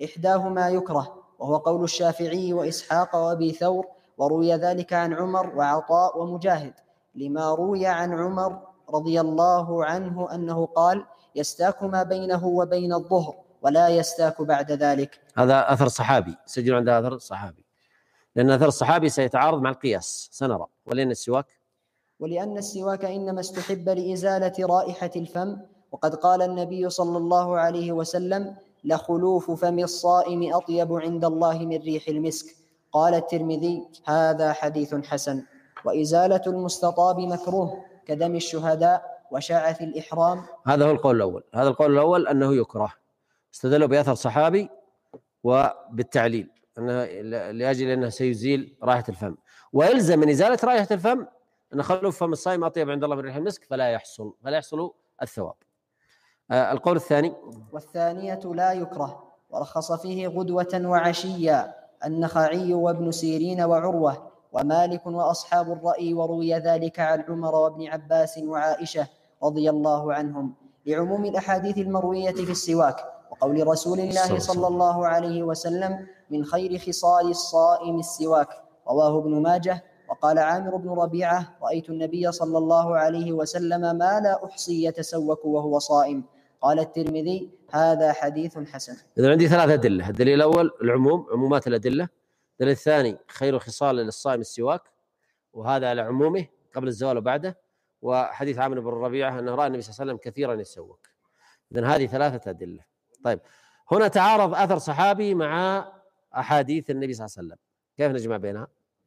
إحداهما يكره، وهو قول الشافعي وإسحاق وأبي ثور، وروي ذلك عن عمر وعطاء ومجاهد، لما روي عن عمر رضي الله عنه أنه قال: يستاك ما بينه وبين الظهر ولا يستاك بعد ذلك. هذا أثر صحابي، سجل عند أثر صحابي، لأن أثر الصحابي سيتعارض مع القياس سنرى. ولأن السواك ولأن السواك إنما استحب لإزالة رائحة الفم، وقد قال النبي صلى الله عليه وسلم: لخلوف فم الصائم أطيب عند الله من ريح المسك. قال الترمذي: هذا حديث حسن. وإزالة المستطاب مكروه كدم الشهداء وشعث الإحرام. هذا هو القول الأول. هذا القول الأول أنه يكره، استدلوا بأثر صحابي وبالتعليل أنه لأجل أنه سيزيل رائحة الفم، ويلزم من إزالة رائحة الفم أن خلوف فم الصائم أطيب عند الله من ريح المسك، فلا يحصل فلا يحصل الثواب. آه القول الثاني: والثانية لا يكره، ورخص فيه غدوة وعشيا النخعي وابن سيرين وعروة ومالك وأصحاب الرأي، وروي ذلك عن عمر وابن عباس وعائشة رضي الله عنهم، لعموم الأحاديث المروية في السواك، وقول رسول الله صلى الله عليه وسلم: من خير خصال الصائم السواك. رواه ابن ماجه. وقال عامر بن ربيعة: رأيت النبي صلى الله عليه وسلم ما لا أحصي يتسوك وهو صائم. قال الترمذي: هذا حديث حسن. إذن عندي ثلاثة أدلة. الدليل الأول العموم، عمومات الأدلة. الدليل الثاني خير خصال للصائم السواك، وهذا على عمومه قبل الزوال وبعده. وحديث عامر بن ربيعة أنه رأى النبي صلى الله عليه وسلم كثيرا يتسوك. إذن هذه ثلاثة أدلة. طيب، هنا تعارض أثر صحابي مع أحاديث النبي صلى الله عليه وسلم، كيف نجمع بينها؟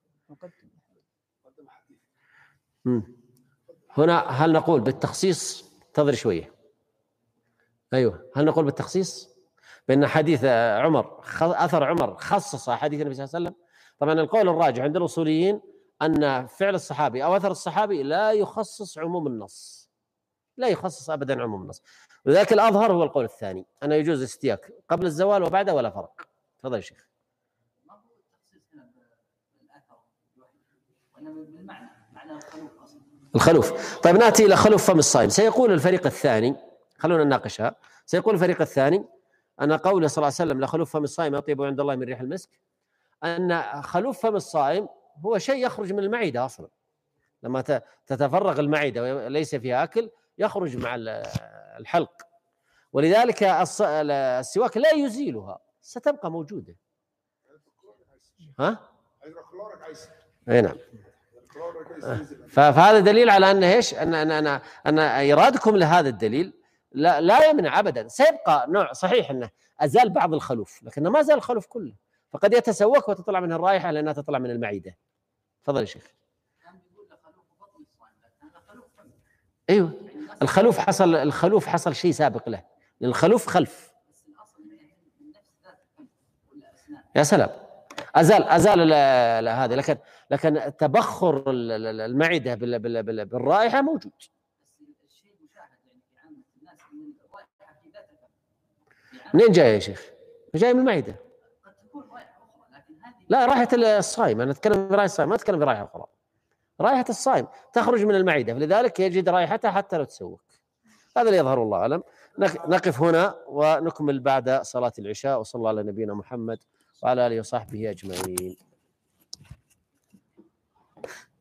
هنا هل نقول بالتخصيص؟ انتظر شوية. أيوه، هل نقول بالتخصيص بأن حديث عمر أثر عمر خصص حديث النبي صلى الله عليه وسلم؟ طبعا القول الراجح عند الأصوليين أن فعل الصحابي أو أثر الصحابي لا يخصص عموم النص، لا يخصص أبدا عموم النص. ولذلك الأظهر هو القول الثاني، أنه يجوز الاستياك قبل الزوال وبعده ولا فرق. تفضل يا شيخ. الخلوف. طيب نأتي إلى خلوف فم الصائم. سيقول الفريق الثاني، خلونا نناقشها، سيقول الفريق الثاني أن قوله صلى الله عليه وسلم: لخلوف فم الصائم أطيب عند الله من ريح المسك، أن خلوف فم الصائم هو شيء يخرج من المعدة أصلا، لما تتفرغ المعدة وليس فيها أكل يخرج مع الحلق، ولذلك السواك لا يزيلها، ستبقى موجودة. ها؟ أي نعم. فهذا دليل على أن إيش؟ أن أن أن أن إيرادكم لهذا الدليل لا لا يمنع أبدا. سيبقى نوع صحيح أنه أزال بعض الخلوف، لكنه ما زال الخلوف كله، فقد يتسوك وتطلع منه الرائحة لأنها تطلع من المعدة. تفضل يا شيخ. أيوه، الخلوف حصل الخلوف حصل شيء سابق له، لأن الخلوف خلف. يا سلام، أزال أزال هذا، لكن لكن تبخر المعدة بالرائحة موجود. منين جاي يا شيخ؟ جاي من المعدة. لا، رائحة الصائم، أنا أتكلم برائحة الصائم، ما أتكلم برائحة أخرى. رائحة الصائم تخرج من المعدة، فلذلك يجد رائحتها حتى لو تسوك. هذا اللي يظهر الله أعلم. نقف هنا ونكمل بعد صلاة العشاء، وصلى الله على نبينا محمد وعلى آله وصحبه أجمعين.